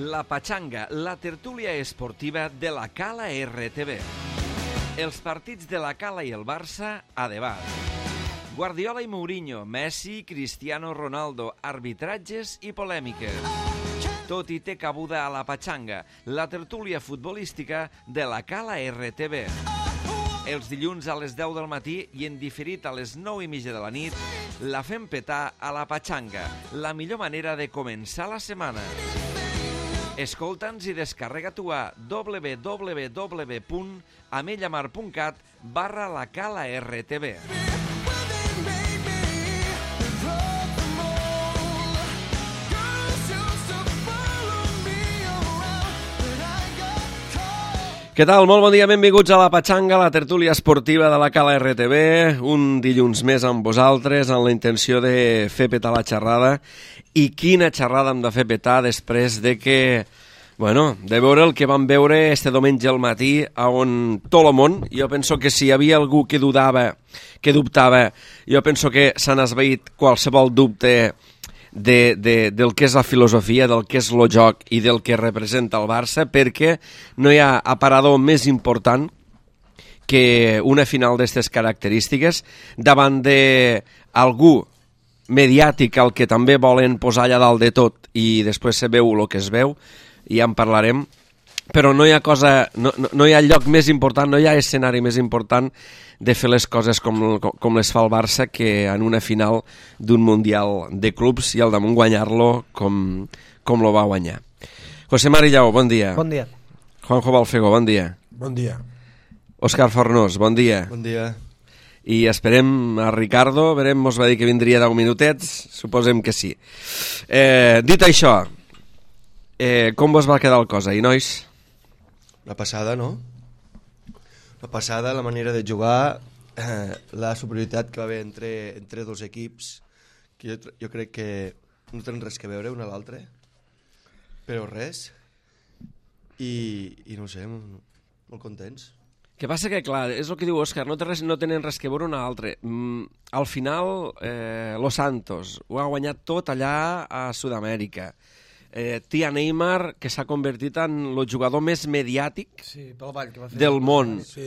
La Pachanga, la tertúlia esportiva de la Cala RTV. Els partits de la Cala i el Barça a debat. Guardiola i Mourinho, Messi, Cristiano Ronaldo, arbitratges i polèmiques. Tot hi té cabuda a la Pachanga, la tertúlia futbolística de la Cala RTV. Els dilluns a les 10 del matí i en diferit a les 9:30 de la nit, la fem petar a la Pachanga, la millor manera de començar la setmana. Escolta'ns i descarrega-t'ho a www.amellamar.cat/la Cala RTV. Què tal? Molt bon dia, benvinguts a la Pachanga, la tertúlia esportiva de la Cala RTV. Un dilluns més amb vosaltres, amb la intenció de fer petar la xerrada. I quina xerrada hem de fer petar després de que... Bueno, de veure el que vam veure este diumenge al matí, on tot el món, jo penso que si hi havia algú que dubtava, jo penso que s'han esvaït qualsevol dubte del que és la filosofia, del que és el joc i del que representa el Barça, perquè no hi ha aparador més important que una final d'aquestes característiques davant d'algú mediàtic al que també volen posar allà dalt de tot i després se veu el que es veu, i ja en parlarem, però no hi ha cosa, no hi ha lloc més important, no hi ha escenari més important de fer les coses com les fa el Barça que en una final d'un Mundial de clubs i al damunt guanyar-lo com lo va guanyar. José Marillao, bon dia. Bon dia. Juanjo Balfego, bon dia. Bon dia. Òscar Fornós, bon dia. Bon dia. I esperem a Ricardo, verem, mos va dir que vindria 10 minutets, suposem que sí. Dit això, com vos va quedar el cosa, i nois? La passada, no? La passada, la manera de jugar, la superioritat que va haver entre dos equips, que jo crec que no tenen res que veure un a l'altre, però res, i no sé, molt contents. Que passa que, clar, és el que diu Òscar, no tenen res que veure un a l'altre. Al final, Los Santos ho ha guanyat tot allà a Sud-amèrica. Tia Neymar, que s'ha convertit en el jugador més mediàtic del món. Sí.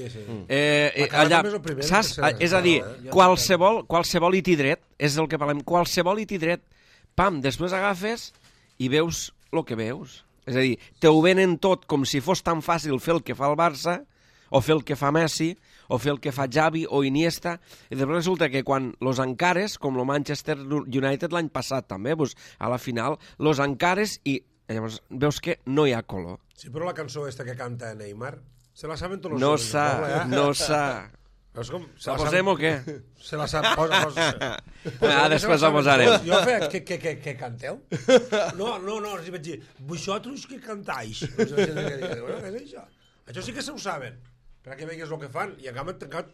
Allà, saps? És a dir, qualsevol itidret, és el que parlem, qualsevol itidret, pam, després agafes i veus el que veus. És a dir, te ho venen tot com si fos tan fàcil fer el que fa el Barça, o fer el que fa Messi, o fer el que fa Xavi o Iniesta, i després resulta que quan los encares, com el Manchester United l'any passat també, doncs, a la final, los encares i llavors veus que no hi ha color. Sí, però la cançó esta que canta Neymar, se la saben tots els No sols, s'ha, no s'ha... ¿La posem o què? Se la sap, posa. Després la posarem. Jo que canteu? No, els vaig dir, vosaltres que cantais. Bueno, què és això? Això sí que se ho saben, perquè vegues el que fan, i acaben tancat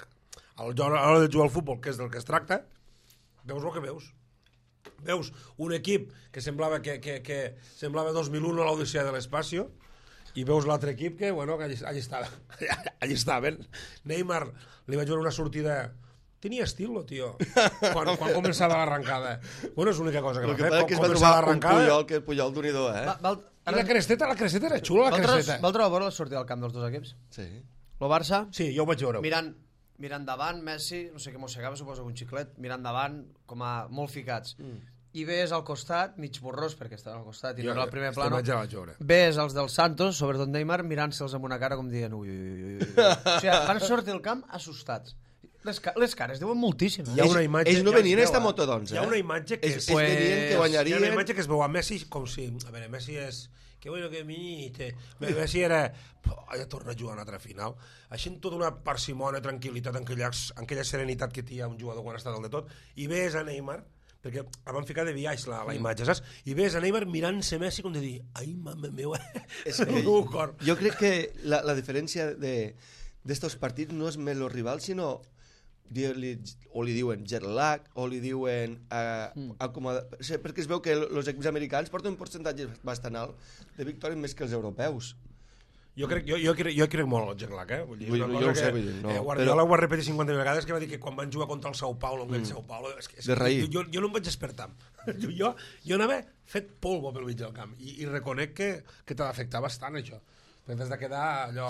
a l'hora de jugar al futbol, que és del que es tracta, veus el que veus. Veus un equip que semblava que semblava 2001 a l'Odissea de l'Espacio, i veus l'altre equip que, bueno, que allí estaven. Neymar li vaig veure una sortida... Tenia estil, tio, quan començava l'arrencada. Bueno, és l'única cosa que va fer. El que passa que es va trobar un Puyol d'un-idor, I la cresteta era xula, la cresteta. Vau trobar veure la sortida del camp dels dos equips? Sí. El Barça? Sí, jo ho vaig veure. Mirant davant, Messi, no sé què mossegava, suposo que un xiclet, mirant davant, com a molt ficats. I ves al costat, mig borrós, perquè estaven al costat i no era el primer plano, ves els del Santos, sobretot Neymar, mirant-se'ls amb una cara com dient ui. O sigui, van sortir del camp assustats. Les cares diuen moltíssim. Ells no venien a esta moto, doncs. Hi ha una imatge que ells venien que guanyarien. Hi ha una imatge que es veu a Messi com si... A veure, Messi és... Que bueno que viniste. Messi era... Ja torna a jugar una altra final. Així amb tota una parsimònia, tranquil·litat, en aquella serenitat que té un jugador quan està dalt de tot. I ves a Neymar, perquè van ficar de viatge la imatge, saps? I ves a Neymar mirant-se Messi com de dir ai, mama meu, Jo crec que la diferència d'estos partits no és més el rival, sinó o li diuen jet lag, o li diuen perquè es veu que els equips americans porten un percentatge bastant alt de victòries més que els europeus. Jo crec molt al jet lag, Vull dir, jo ho sé, vull dir, no. Guardiola ho va repetir 50 vegades, que va dir que quan van jugar contra el Sao Paulo, amb el Sao Paulo, de raïr. Jo no em vaig despertar. Jo anava fet polvo pel mig del camp, i reconec que t'ha d'afectar bastant, això. Perquè t'has de quedar allò...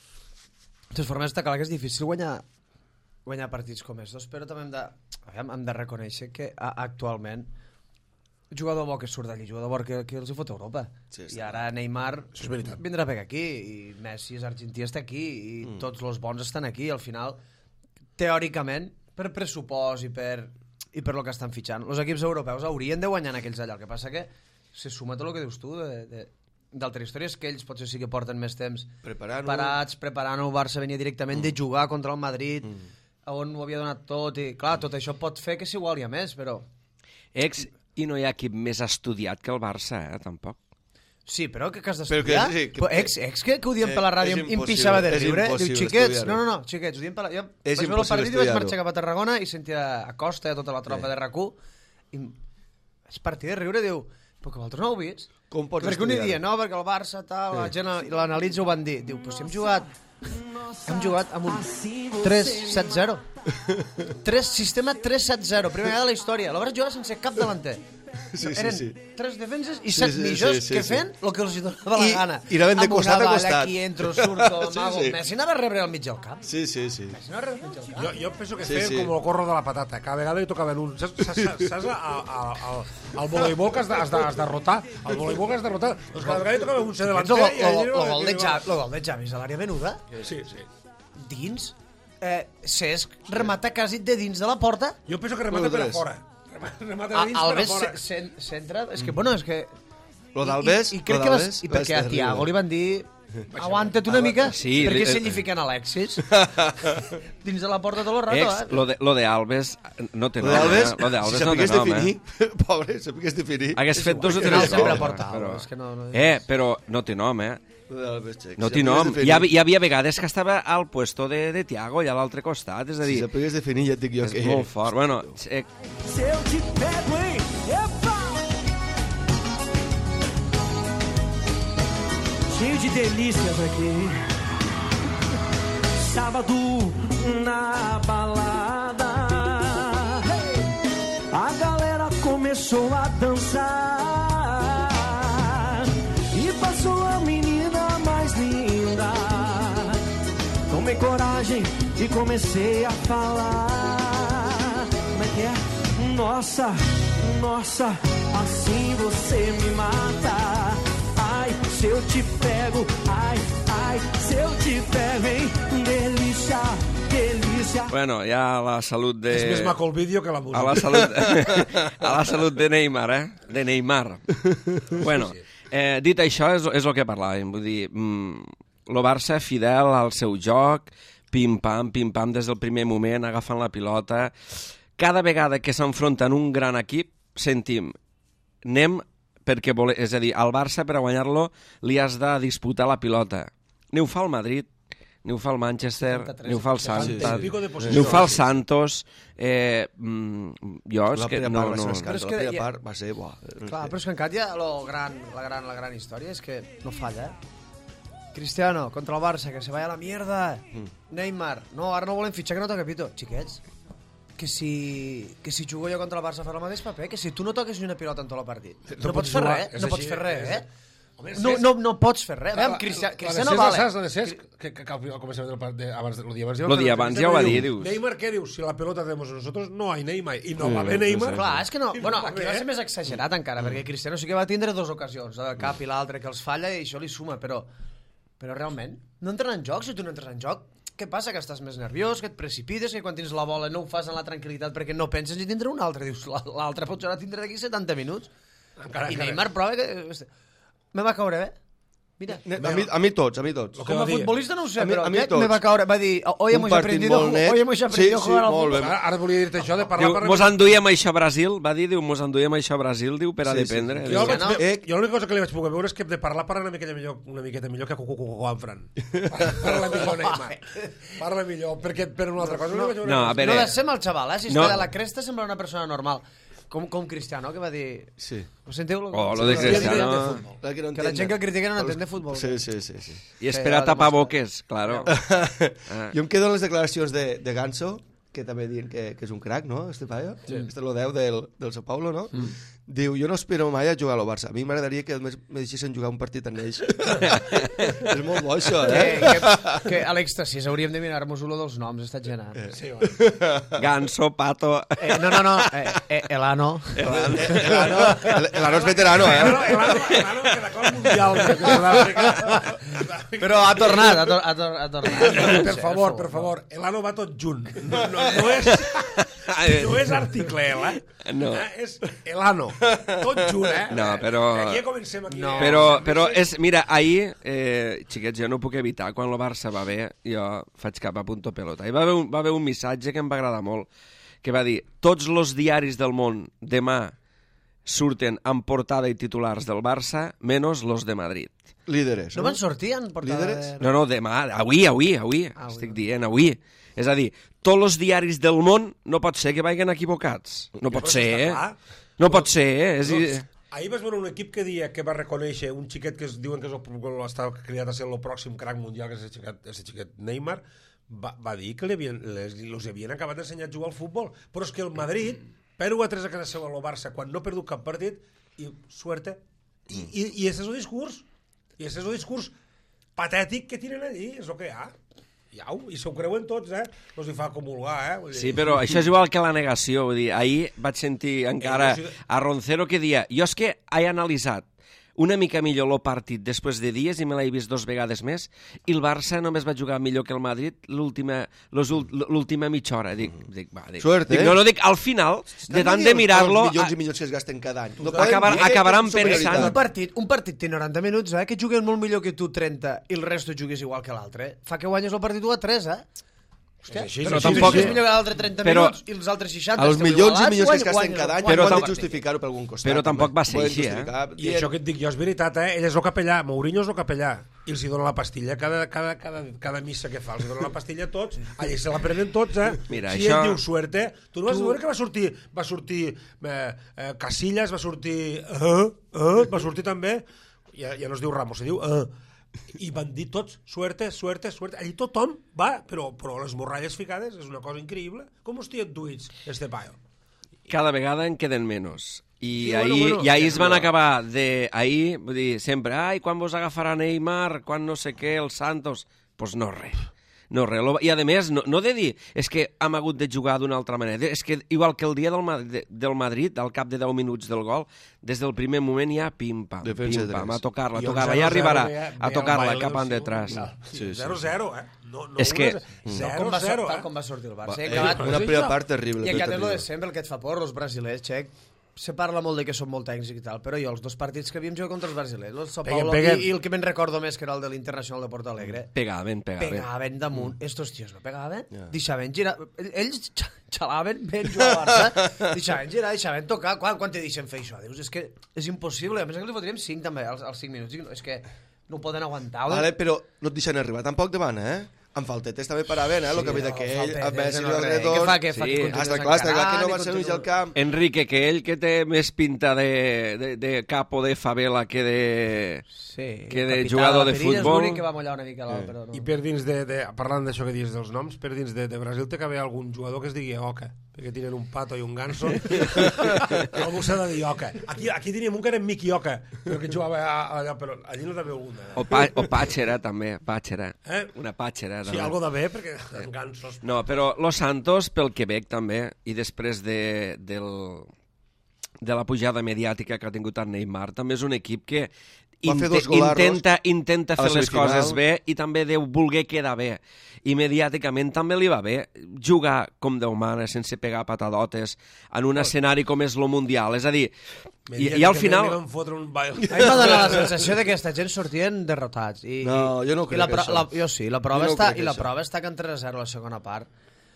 De totes formes, està clar que és difícil guanyar partits com estos, però també hem de reconèixer que actualment jugador bo que surt d'allí, jugador bo que els hi fot Europa. Sí, i ara Neymar vindrà a pegar aquí, i Messi és argentí, està aquí, i tots els bons estan aquí. Al final, teòricament, per pressupost i per lo que estan fitxant, els equips europeus haurien de guanyar en aquells allà. El que passa que se suma tot el que dius tu d'altres històries, que ells potser sí que porten més temps preparant-ho. Barça venia directament de jugar contra el Madrid, on ho havia donat tot, i clar, tot això pot fer que s'iguali a més, però... I no hi ha equip més estudiat que el Barça, tampoc. Sí, però que has d'estudiar? Que ho diem per la ràdio em pixava de riure. Diu, xiquets, no, xiquets, ho diem per la... Jo vaig veure el partit i vaig marxar cap a Tarragona i sentia a Costa i a tota la tropa de RAC1 i vaig partir de riure, diu, però que vosaltres no ho heu vist? Com pots estudiar? Perquè un dia, no, perquè el Barça, tal, la gent l'analitza, ho van dir. Diu, però si hem jugat amb un 3-7-0. Sistema 3-7-0, primera vegada de la història. La Barça jugava sense cap delanter. Eren 3 defenses i 7 mitjos que feien el que els donava la gana. I anaven de costat a costat. Aquí entro, surto, mago. Messi anava a rebre al mig del camp. Sí. Messi anava a rebre al mig del camp. Jo penso que feien com el corro de la patata. Cada vegada hi tocaven un... Saps el voleibol que has de rotar? El voleibol que has de rotar. Doncs cada vegada hi tocaven un ser delanter. El gol de Xavi és a l'àrea menuda. Sí. Dins? Cesc remata quasi de dins de la porta. Jo penso que remata per a fora. Remata de dins per a fora. Centra... És que, bueno, és que... Lo d'Albes... I perquè a Thiago li van dir... Aguanta't una mica, perquè se li fiquen Alexis dins de la porta tot el rato. Lo de Alves no té nom. Lo de Alves no té nom, Pobre, sapigués definir. Hagués fet 2 o 3 gols. Però no té nom, No té nom. Hi havia vegades que estava al puesto de Thiago i a l'altre costat, és a dir... Si sapigués definir, ja et dic jo que... És molt fort, bueno... Se eu te pego, hein? Epa! Cheio de delícias aqui. Sábado na balada, a galera começou a dançar e passou a menina mais linda. Tomei coragem e comecei a falar. Como é que é? Nossa, assim você me mata. Ai, se eu te pego, ai, se eu te pego, hein? Delícia. Bueno, ja la salut de... És més maco el vídeo que la música. A la salut de Neymar, De Neymar. Bueno, dit això, és el que parlàvem. Vull dir, el Barça fidel al seu joc, pim-pam, des del primer moment, agafant la pilota. Cada vegada que s'enfronten un gran equip, sentim, anem... perquè és a dir, al Barça per a guanyar-lo li has de disputar la pilota. Ni ho fa el Madrid, ni ho fa el Manchester, ni ho fa el Santos, ni ho fa el Santos. Jo és que no... La primera part va ser... Clar, però és que encara ja la gran història és que no falla, Cristiano contra el Barça, que se vaya a la mierda. Neymar, no, ara no volem fitxar, que no toca pito. Xiquets, que si jugo jo contra el Barça fa el mateix paper, que si tu no toques ni una pilota en tot el partit, no pots fer res, no pots fer res, No pots fer res. Cristiano vale. Saps de Cesc, que al començament del partit, abans lo dia abans ja ho va dir, dius. Neymar, què dius? Si la pelota tenemos nosotros, no hay Neymar. I no va haver Neymar. Clar, és que no. Bueno, aquí va ser més exagerat encara, perquè Cristiano sí que va tindre 2 ocasions, el cap i l'altre, que els falla i això li suma, però realment, no entren en joc. Si tu no entres en joc, què passa? Que estàs més nerviós, que et precipites, que quan tens la bola no ho fas en la tranquil·litat perquè no penses ni tindre un altre. Dius, l'altre pot jugar a tindre d'aquí 70 minuts. I Neymar prova que... Me va caure bé. Mira. A mi tots. Com a futbolista no ho sé, però me va caure. Va dir, hoy hemos aprendido a jugar al futbol. Ara volia dir-te això de parlar... Mos enduiem això a Brasil, va dir, mos enduiem això a Brasil, diu, per a dependre. Jo l'única cosa que li vaig poder veure és que de parlar una miqueta millor que en Fran. Parla millor, Neymar. Parla millor, perquè per una altra cosa no li vaig veure. No deixem el xaval, si està de la cresta sembla una persona normal. com Cristiano, que va dir... Sí. Ho sentiu? Lo de Cristiano... Que la gent que el critiquen no entén de futbol. Sí. I espera tapar boques, claro. Jo em quedo en les declaracions de Ganso, que també diuen que és un crac, no, este paio? Sí. Este lo 10 del Sao Paulo, no? Diu, jo no espero mai a jugar a lo Barça. A mi m'agradaria que me deixessin jugar un partit amb ells. És molt bo, això, Que a l'èxtasis hauríem de mirar-nos-ho dels noms, he estat genat. Sí, Ganso, Pato... No, Elano. Elano és veterano, Elano queda clar mundial. Però ha tornat. Per favor, Elano va tot junt. No és article, No. És Elano. Tot junt, No, però... Aquí ja comencem aquí. No. Però és... Mira, ahir, xiquets, jo no puc evitar, quan el Barça va bé, jo faig cap a punto pelota. I va haver un missatge que em va agradar molt, que va dir, tots els diaris del món demà surten amb portada i titulars del Barça, menys los de Madrid. Líderes, no? No van sortir en portada líderes? No, demà, avui. Estic dient, avui. És a dir, tots els diaris del món no pot ser que vagin equivocats. No pot ser, No pot ser, Ahir vas veure un equip que dia que va reconèixer un xiquet que diuen que estava cridat a ser el pròxim crack mundial, que és el xiquet Neymar, va dir que els havien acabat d'ensenyar a jugar al futbol. Però és que el Madrid perd 1-3 a casa seva al Barça quan no ha perdut cap partit i suerte. I ese és el discurs. I ese és el discurs patètic que tenen allí, és el que hi ha. I s'ho creuen tots, els hi fa comulgar, Sí, però això és igual que la negació, vull dir, ahir vaig sentir encara a Roncero que dia, jo és que he analitzat una mica millor el partit després de dies i me l'he vist 2 vegades més i el Barça només va jugar millor que el Madrid l'última mitja hora. Dic, suerte, no, dic, al final, de tant de mirar-lo... Els milions i milions que es gasten cada any. Acabaran pensant... Un partit té 90 minuts, que juguen molt millor que tu 30 i el resto jugues igual que l'altre. Fa que guanyes el partit 1-3, Però tampoc és millor que l'altre 30 minuts i els altres 60 els milions i milions que es gasten cada any han de justificar-ho per algun costat. Però tampoc va ser així, I això que et dic jo és veritat, ell és el capellà, Mourinho és el capellà, i els hi dona la pastilla cada missa que fa, els hi dona la pastilla a tots, allà se la prenen tots, Mira, si ell diu suerte, tu no vas veure que va sortir Casillas, va sortir també, ja no es diu Ramos, se diu i van dir tots, suerte, allí tothom va, però les morralles ficades és una cosa increïble. Com hòstia et duits, este paio? Cada vegada en queden menys. I ahir es van acabar ahir, vull dir, sempre, quan vos agafarà Neymar, quan no sé què, els Santos... Pues no res. No, res. I a més, no de dir és que hem hagut de jugar d'una altra manera, és que igual que el dia del Madrid, al cap de 10 minuts del gol, des del primer moment ja pim-pam, a tocar-la, ja arribarà a tocar-la cap en detrás. 0-0, És que... 0-0, com va sortir el Barça. Una primera part terrible. I aquest és el de sempre, el que et fa por, els brasilers, Xec. Se parla molt de que són molt tècnics i tal, però jo els 2 partits que havíem jugat contra els brasilers, el Sao Paulo i el que me'n recordo més, que era el de l'Internacional de Porto Alegre, pegaven damunt. Estos tios no pegaven, deixaven girar, ells xalaven ben jugar a Barça, deixaven girar, deixaven tocar. Quan te deixen fer això? Dius, és que és impossible, a més que li fotríem 5 també, als 5 minuts, és que no ho poden aguantar. Vale, però no et deixen arribar tampoc davant, amb faltetes també paraven, el que ve d'aquell, amb Messi i els redors... Què fa? Està clar que no va ser mig al camp. Enrique, que ell que té més pinta de capo de favela que de jugador de futbol... És l'únic que va mullar una mica però no. I per dins parlant d'això que dius dels noms, per dins de Brasil té que haver algun jugador que es digui Oca, perquè tenen un Pato i un Ganso. Algú s'ha de dir Oca. Aquí diríem un que era Miki Oca, però que jugava allà, però allí no t'havia algun. O Pàtxera, també, Pàtxera. Una Pàtxera. Sí, algo de bé, perquè Gansos... No, però Los Santos, pel Quebec també, i després de la pujada mediàtica que ha tingut el Neymar, també és un equip que intenta fer les coses bé i també deu voler quedar bé. I mediàticament també li va bé jugar com Déu mana, sense pegar patadotes en un escenari com és lo Mundial. És a dir, i al final... A mi m'ha donat la sensació que aquesta gent sortien derrotats. No, jo no crec això. Jo sí, la prova està que en 3-0 la segona part.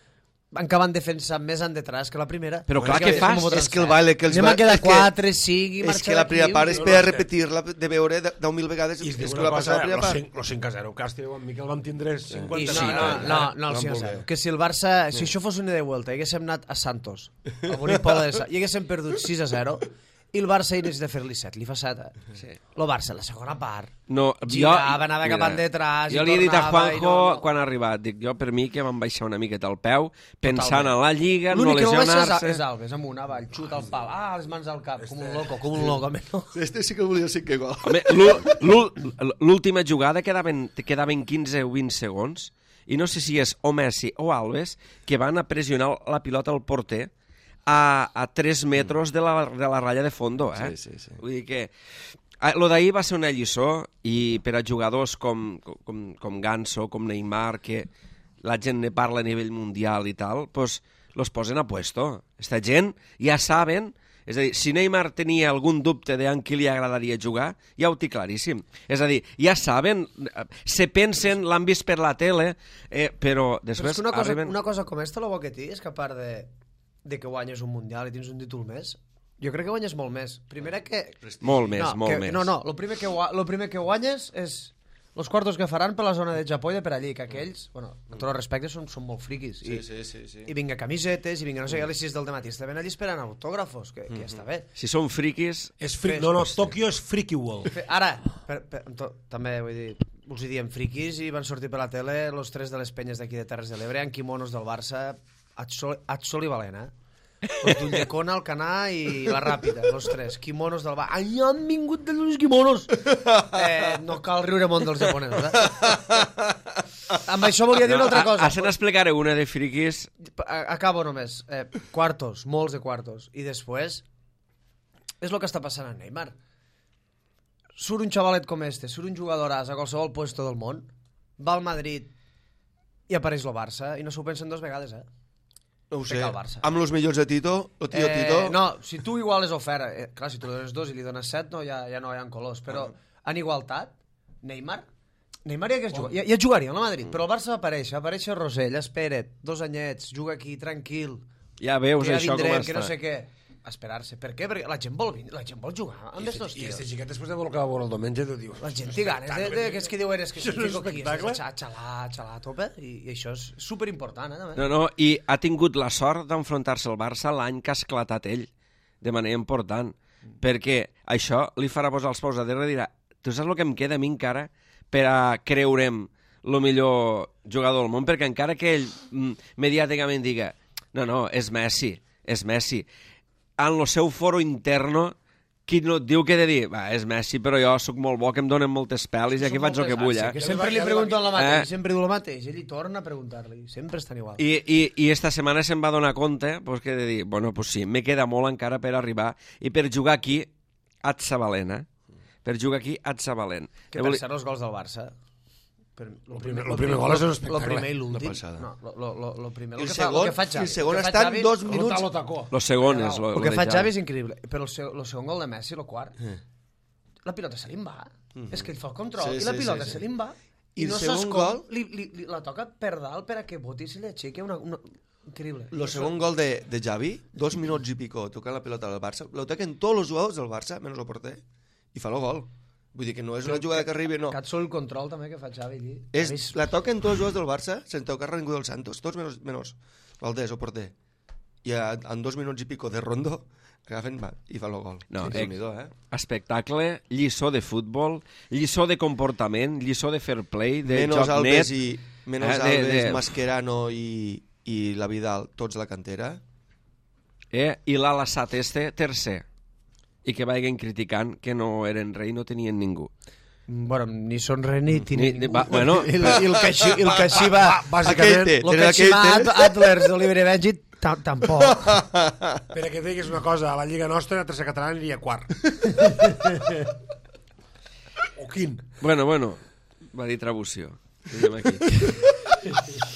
acaben defensa més en detrás que la primera. Però clar, què fas? És que el baile que els anem a quedar 4, 5 i és marxar que la primera part és per a repetir-la de veure 10.000 vegades. I És que va passar la primera part. Los 5-0, Càstig, amb Miquel vam tindre 50. No, el 5-0. Que si el Barça, si això fos una de vuelta i haguéssim anat a Santos, al bonic poble de Santos, i haguéssim perdut 6-0, i el Barça hi necessita fer-li 7, li fa 7. El Barça, la segona part, girava, anava cap endetrás, jo li he dit a Juanjo quan ha arribat, dic, jo per mi que vam baixar una miqueta al peu, pensant en la Lliga, no lesionar-se. L'únic que no baixa és Alves, amunt, avall, xuta al pal, les mans al cap, com un loco. Este sí que volia ser que gol. Home, l'última jugada quedaven 15 o 20 segons, i no sé si és o Messi o Alves que van a pressionar la pilota al porter a 3 metres de la ratlla de fondo, eh? Sí. Vull dir que lo d'ahir va ser una lliçó i per a jugadors com Ganso, com Neymar, que la gent ne parla a nivell mundial i tal, pues los posen a puesto. Esta gent ja saben, és a dir, si Neymar tenia algun dubte de en qui li agradaria jugar, ja ho té claríssim. És a dir, ja saben, se pensen, l'han vist per la tele, però després arriben... Una cosa com esta, lo bo que té, és que a part de que guanyes un mundial i tens un títol més, jo crec que guanyes molt més. Primera que... Molt més. No, el primer que guanyes és els quartos que faran per la zona de Japó i de per allí, que aquells, bueno, amb tot el respecte, són molt friquis. Sí. I vinga camisetes, i vinga no sé què, a les 6 del matí. Estaven allí esperant autògrafos, que ja està bé. Si són friquis... Tòquio és Friki World. Ara, també, vull dir, us hi diem friquis i van sortir per la tele els 3 de les penyes d'aquí de Terres de l'Ebre, amb quimonos del Barça, Atzol i Valena, els d'Ulldecona, el Canà i la Ràpida, els 3, quimonos del Barça. Ai, han vingut dels quimonos! No cal riure molt dels japonesos, Amb això volia dir una altra cosa. Ara se n'explicaré una de friquis. Acabo només. Quartos, molts de quartos. I després, és el que està passant a Neymar. Surt un xavalet com este, surt un jugadoràs a qualsevol puesto del món, va al Madrid i apareix el Barça, i no s'ho pensen 2 vegades, No ho sé, amb els millors de Tito, el tio Tito... No, si tu igual és ofert, clar, si tu li dones 2 i li dones 7, ja no hi ha colors, però en igualtat, Neymar ja jugaria al Madrid, però el Barça va aparèixer Rosell, Espera't, 2 anyets, juga aquí, tranquil, ja veus això com està. Que no sé què, esperar-se. Per què? Perquè la gent vol jugar amb estos tios. I este xiquet després de veure que va veure el diumenge tu dius... La gent té ganes que és que diuen que si fico aquí, xalar a tope, i això és superimportant, No, i ha tingut la sort d'enfrontar-se al Barça l'any que ha esclatat ell, de manera important, perquè això li farà posar els peus a terra i dirà, tu saps el que em queda a mi encara per a creure'm el millor jugador del món, perquè encara que ell mediàticament diga no, és Messi, en el seu foro interno, qui no et diu que he de dir, és Messi, però jo sóc molt bo, que em donen moltes pel·lis i aquí faig el que vull. Que sempre li pregunten el mateix, sempre diu el mateix, ell hi torna a preguntar-li, sempre estan igual. I esta setmana se'm va donar compte que he de dir, pues sí, me queda molt encara per arribar i per jugar aquí et savalent, per jugar aquí et savalent. Que per ser els gols del Barça... El primer gol és un espectacle. El primer i l'últim. El primer, el segon està en 2 minuts. El segon és el que fa Xavi és increïble. Però el segon gol de Messi, el quart, la pilota se li en va. És que ell fa el control i la pilota se li en va i no s'escol, la toca per dalt per a que boti i se li aixequi. Increïble. El segon gol de Xavi, 2 minuts i pico tocant la pilota del Barça, lo toquen tots els jugadors del Barça, menys el porter, i fa el gol. Vull dir que no és una jugada que arribi, no. Cat sol el control també que fa Xavi allí. La toquen tots els jugadors del Barça sense tocar ningú del Santos, tots menys Valdés o porter. I en 2 minuts i pico de rondo agafen i fa el gol. No, espectacle, lliçó de futbol, lliçó de comportament, lliçó de fair play, de joc net. Menos Alves, Mascherano i la Vidal, tots de la cantera. I l'Alassat tercer. I que vagin criticant que no eren rei, no tenien ningú. Bueno, ni són rei ni tenien ningú. Bueno, I el que així va... Bàsicament, el que així va Adlers d'Oliver i Benji, tampoc. Per a que diguis una cosa, a la Lliga nostra, la tercera catalana aniria quart. O quin. Bueno, va dir trabució. Diguem aquí.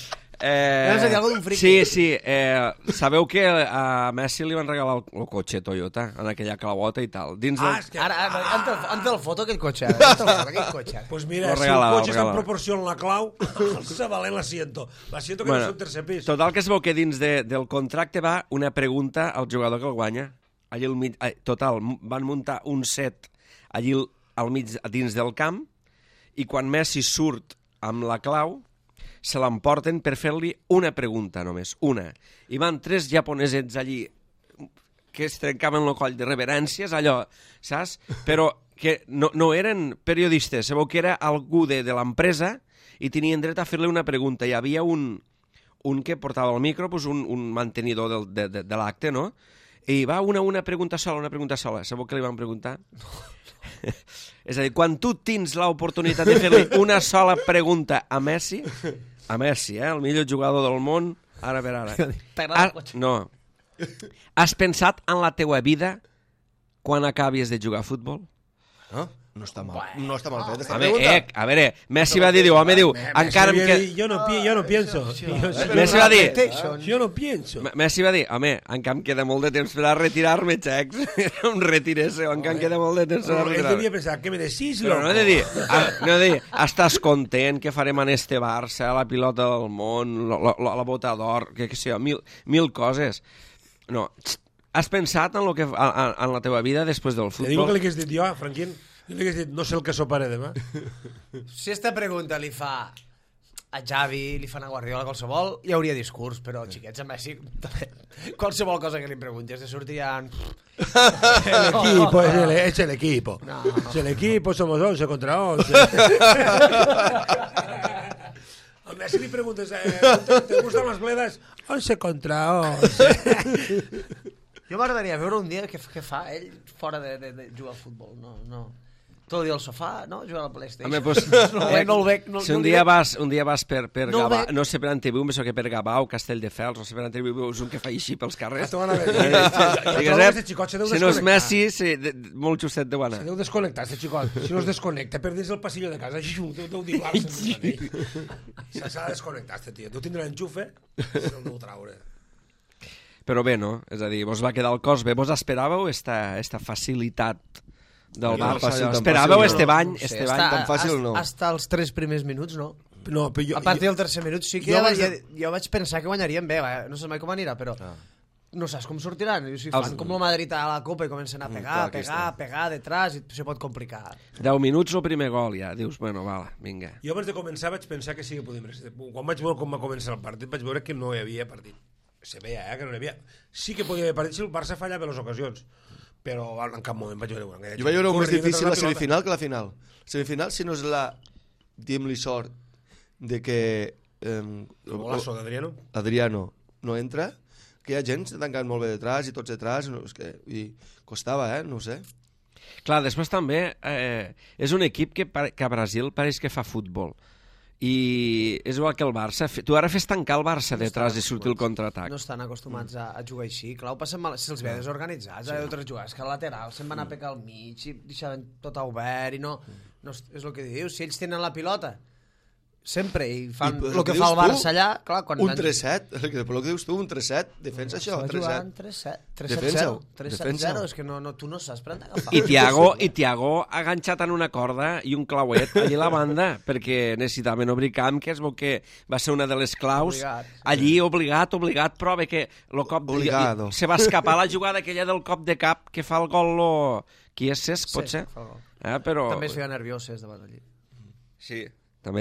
Vas a dir alguna d'un friki. Sí. Sabeu que a Messi li van regalar el cotxe Toyota en aquella clavota i tal. Dins del... és que... Ara, el foto aquell cotxe. Aquell cotxe. Pues mira, Lo si el regalava, cotxe lo està en regalava. proporció amb la clau, se valen l'asiento. L'asiento que no és un tercer pis. Total, que es veu que dins del contracte va una pregunta al jugador que el guanya. Allí al mig, total, van muntar un set allí al mig, dins del camp, i quan Messi surt amb la clau, se l'emporten per fer-li una pregunta només, una. I van 3 japonesets allí que es trencaven el coll de reverències, allò, saps? Però que no eren periodistes, sabeu que era algú de l'empresa i tenien dret a fer-li una pregunta. Hi havia un que portava el micro, pues un mantenidor de l'acte, no? I va una pregunta sola. Sabeu què li van preguntar? És a dir, quan tu tens l'oportunitat de fer-li una sola pregunta a Messi, el millor jugador del món, ara per ara. T'agrada el cotxe? No. Has pensat en la teua vida quan acabis de jugar a futbol? No està mal. No està mal fet. A veure, Messi va dir, encara em queda... Yo no pienso. Messi va dir... Yo no pienso. Messi va dir, home, encara em queda molt de temps per a retirar-me, xecs. Era un retirese, encara em queda molt de temps per a Ell retirar-me. devia pensar, què me decís, Però loco? no he de dir, estàs content que farem en este Barça, la pilota del món, la bota d'or, que sé jo, mil coses. No, has pensat en la teva vida després del Te digo que futbol? li hagués dit jo, Franquín, li hagués dit, no sé el que soparé demà. Si esta pregunta li fa a Xavi, li fan a Guardiola, qualsevol, hi hauria discurs, però xiquets a Messi, qualsevol cosa que li preguntis de sortir ja... El equipo, es el equipo. No. Es el equipo, somos 11 contra 11. A Messi li preguntes, ¿te gustan las bledas? 11 contra 11. Jo m'agradaria veure un dia què fa ell fora de jugar al futbol. No. Tot el dia al sofà, no? Jugar al PlayStation. Home, pues, no el veig. Si un dia vas per No Gavà, veig. no sé per on te viu, penso que per Gavà o Castelldefels, no sé per on te viu, veus un que fa així pels carrers. T'ho van a veure. Digues, Aquest xicot se deu si no és desconnectar. Messi, molt justet deu anar. Se deu desconnectar, este xicot. Si no es desconnecta, per dins el passillo de casa, deu dir-se. S'ha de desconnectar, este tio. Deu tindre l'enxufe, se'l deu traure. Però bé, no? És a dir, vos va quedar el cos bé. Vos esperàveu esta facilitat del Barça? fàcil, tan Esperàveu fàcil, este no. bany? No sé, Este bany tan fàcil no. Hasta els 3 primers minuts, no. No, però jo... A partir del tercer minut sí que jo vaig pensar que guanyarien bé, no sé mai com anirà, però no saps com sortiran. Si fan com el Madrid a la Copa i comencen a pegar detrás, i se pot complicar. 10 minuts el primer gol, ja. Dius, bueno, vala, vinga. Jo abans de començar vaig pensar que sí que podíem... Quan vaig veure com va començar el partit, vaig veure que no hi havia partit. Se veia, que no hi havia... Sí que podia haver partit si el Barça fallava les ocasions, però en cap moment vaig veure... Jo vaig veure més difícil la semifinal que la final. Semifinal, si no és la... Diem-li sort de que... El golazo d'Adriano. Adriano no entra, que hi ha gent que s'ha tancat molt bé detrás i tots detrás, no, és que, i costava, no ho sé. Clar, després també és un equip que a Brasil pareix que fa futbol. I és igual que el Barça. Tu ara fes tancar el Barça detrás i sortir el contraatac. No estan acostumats a jugar així. Clar, ho passen mal. Se'ls ve desorganitzats. Hi ha altres jugadors que al lateral se'n van a pecar al mig i deixaven tot obert i no... És el que dius. Si ells tenen la pilota sempre i fan el que fa el Barça allà, clar, quan... Un 3-7, el que dius tu, un 3-7, defensa això, 3-7. 3-7-0. 3-7-0, és que tu no saps per on t'agafar. I Thiago ha enganxat en una corda i un clauet allí a la banda perquè necessitaven obrir camp, que es veu que va ser una de les claus. Allí, obligat, però bé que el cop Obligado. se va escapar la jugada aquella del cop de cap que fa el gol qui és Cesc, potser? Però... També es feia nerviós Cesc davant allí. Sí, també.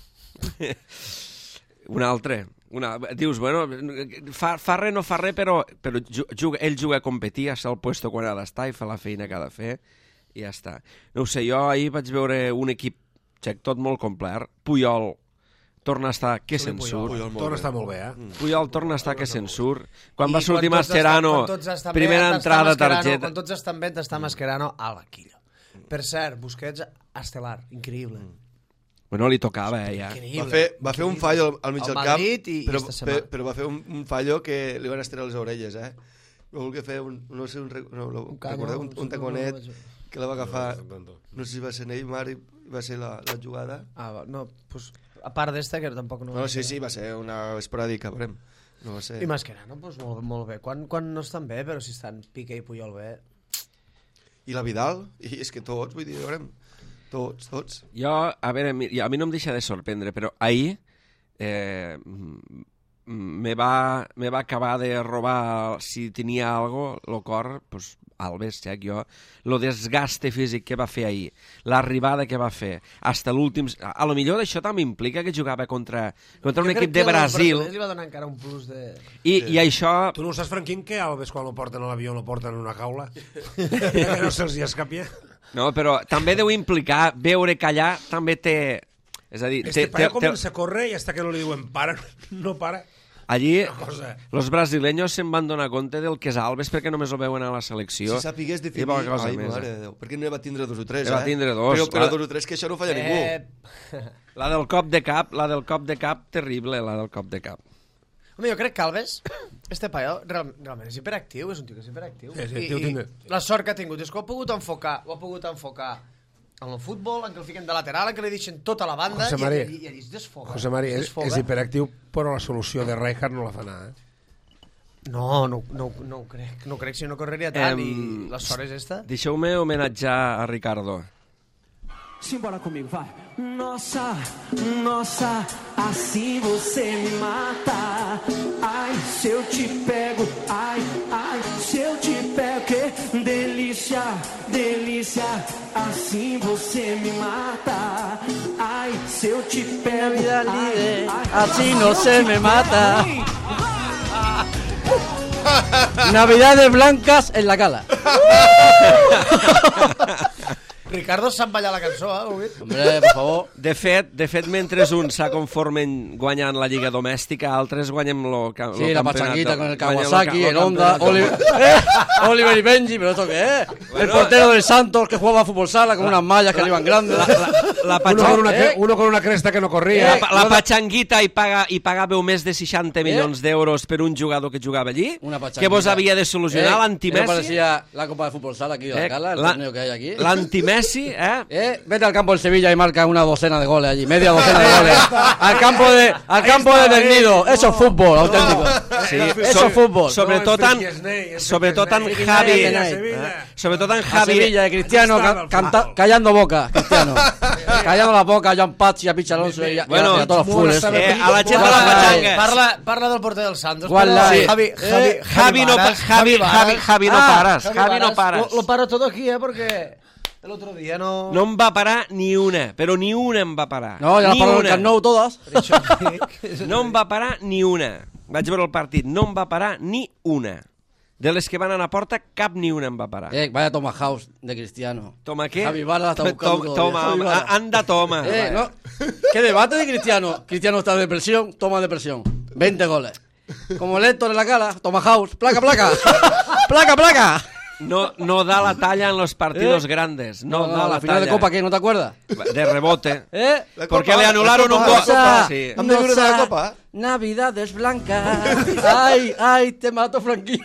Un altre. Dius, bueno, fa res, no fa res, però ell juga a competir, a ser al puesto quan ha d'estar i fa la feina que ha de fer i ja està. No ho sé, jo ahir vaig veure un equip tot molt complet. Puyol torna a estar que se'n surt. Torna a estar molt bé, Puyol torna a estar que se'n surt. Quan va sortir Mascherano, primera entrada, targeta... Quan tots estan bé, està Mascherano al banquillo. Per cert, Busquets, estelar, increïble. Bueno, li tocava, ja. Va fer un fallo al mig del camp, però va fer un fallo que li van estirar les orelles, Va voler fer un taconet que la va agafar, no sé si va ser Neymar i va ser la jugada. No, doncs a part d'esta, que tampoc no... No, sí, va ser una esporàdica, veurem. No va ser... I Mascherano, doncs molt bé. Quan no estan bé, però si estan Piqué i Puyol bé... I la Vidal? I és que tots, vull dir, veurem... Tots. Jo, a veure, a mi no em deixa de sorprendre, però ahir me va acabar de robar, si tenia algo, el cor, pues, Alves, jo, el desgaste físic que va fer ahir, l'arribada que va fer, hasta l'últim... A lo millor això també implica que jugava contra un equip de Brasil. Li va donar encara un plus de... I això... Tu no saps, Franquín, que Alves quan lo porten a l'avió lo porten en una caula? Que no se'ls hi escapi. No, però també deu implicar veure que allà també té... És a dir... Este paio comença a córrer i hasta que no li diuen para, no para. Allí, els brasileños se'n van donar compte del que és Alves perquè només ho veuen a la selecció. Si sapigués definir... Ai, mare de Déu. Perquè no va tindre 2 o 3, va tindre 2. Però 2 o 3, que això no falla ningú. La del cop de cap, terrible, la del cop de cap. Home, jo crec que Alves, este paio, realment és hiperactiu, és un tio que és hiperactiu. I la sort que ha tingut és que ho ha pogut enfocar en el futbol, en què el fiquen de lateral, en què li deixen tota la banda i allà es desfoga. José Mari, és hiperactiu, però la solució de Rijkaard no la fa anar, No ho crec. No crec, si no correria tant i la sort és esta. Deixeu-me homenatjar a Ricardo. Simbora comigo, vai. Nossa, assim você me mata. Ai, se eu te pego, ai, se eu te pego, que delícia, assim você me mata. Ai, se eu te pego, ai, así no se me mata. Navidades blancas en la cala. Ricardo sap ballar la cançó, Hombre, por favor. De fet, mentre uns s'aconformen guanyant la Lliga Domèstica, altres guanyem lo campionat. Sí, la pachanguita con el Kawasaki, el Honda, Oliver y Benji, pero ¿esto qué es? Bueno, el portero del Santos que jugaba a fútbol sala con unas mallas que le iban grandes. La uno con una cresta que no corria. La pachanguita i pagàveu més de 60 milions d'euros per un jugador que jugava allí. Que vos havia de solucionar l'anti-Messi. Eso parecía la Copa de Fútbol Sala aquí de la Cala, el torneo que hay aquí. L'anti-Messi, vete al campo del Sevilla y marca una docena de goles allí, media docena de goles. Al campo de Bernido, eso es fútbol auténtico. Sí, eso es fútbol. Sobretot en Javi. Sobretot en Javi. Sevilla de Cristiano callando boca, Cristiano. Callando la boca a Joan Pazzi, a Pichi Alonso y a todos los fulls. A la gent de la pachanga. Parla del porter del Santos. Javi no pares. Lo paro todo aquí, porque el otro día no... No em va parar ni una, però ni una em va parar. No, ja la parlo del Camp Nou totes. No em va parar ni una. Vaig veure el partit, no em va parar ni una. De les que van anar a porta, cap ni una em va parar. Vaya toma house de Cristiano. ¿Toma qué? Javi Barra está buscando toma, anda, toma. No. ¿Qué debate de Cristiano? Cristiano está en depresión, toma depresión. 20 goles. Como el Héctor en la Cala, toma house, placa. Placa. No da la talla en los partidos grandes. No da la final talla. de Copa, ¿qué? ¿No te acuerdas? De rebote. Porque le anularon un gol. Sí. ¿Han de la Copa? Navidades blancas. Ay, te mato, Franquín.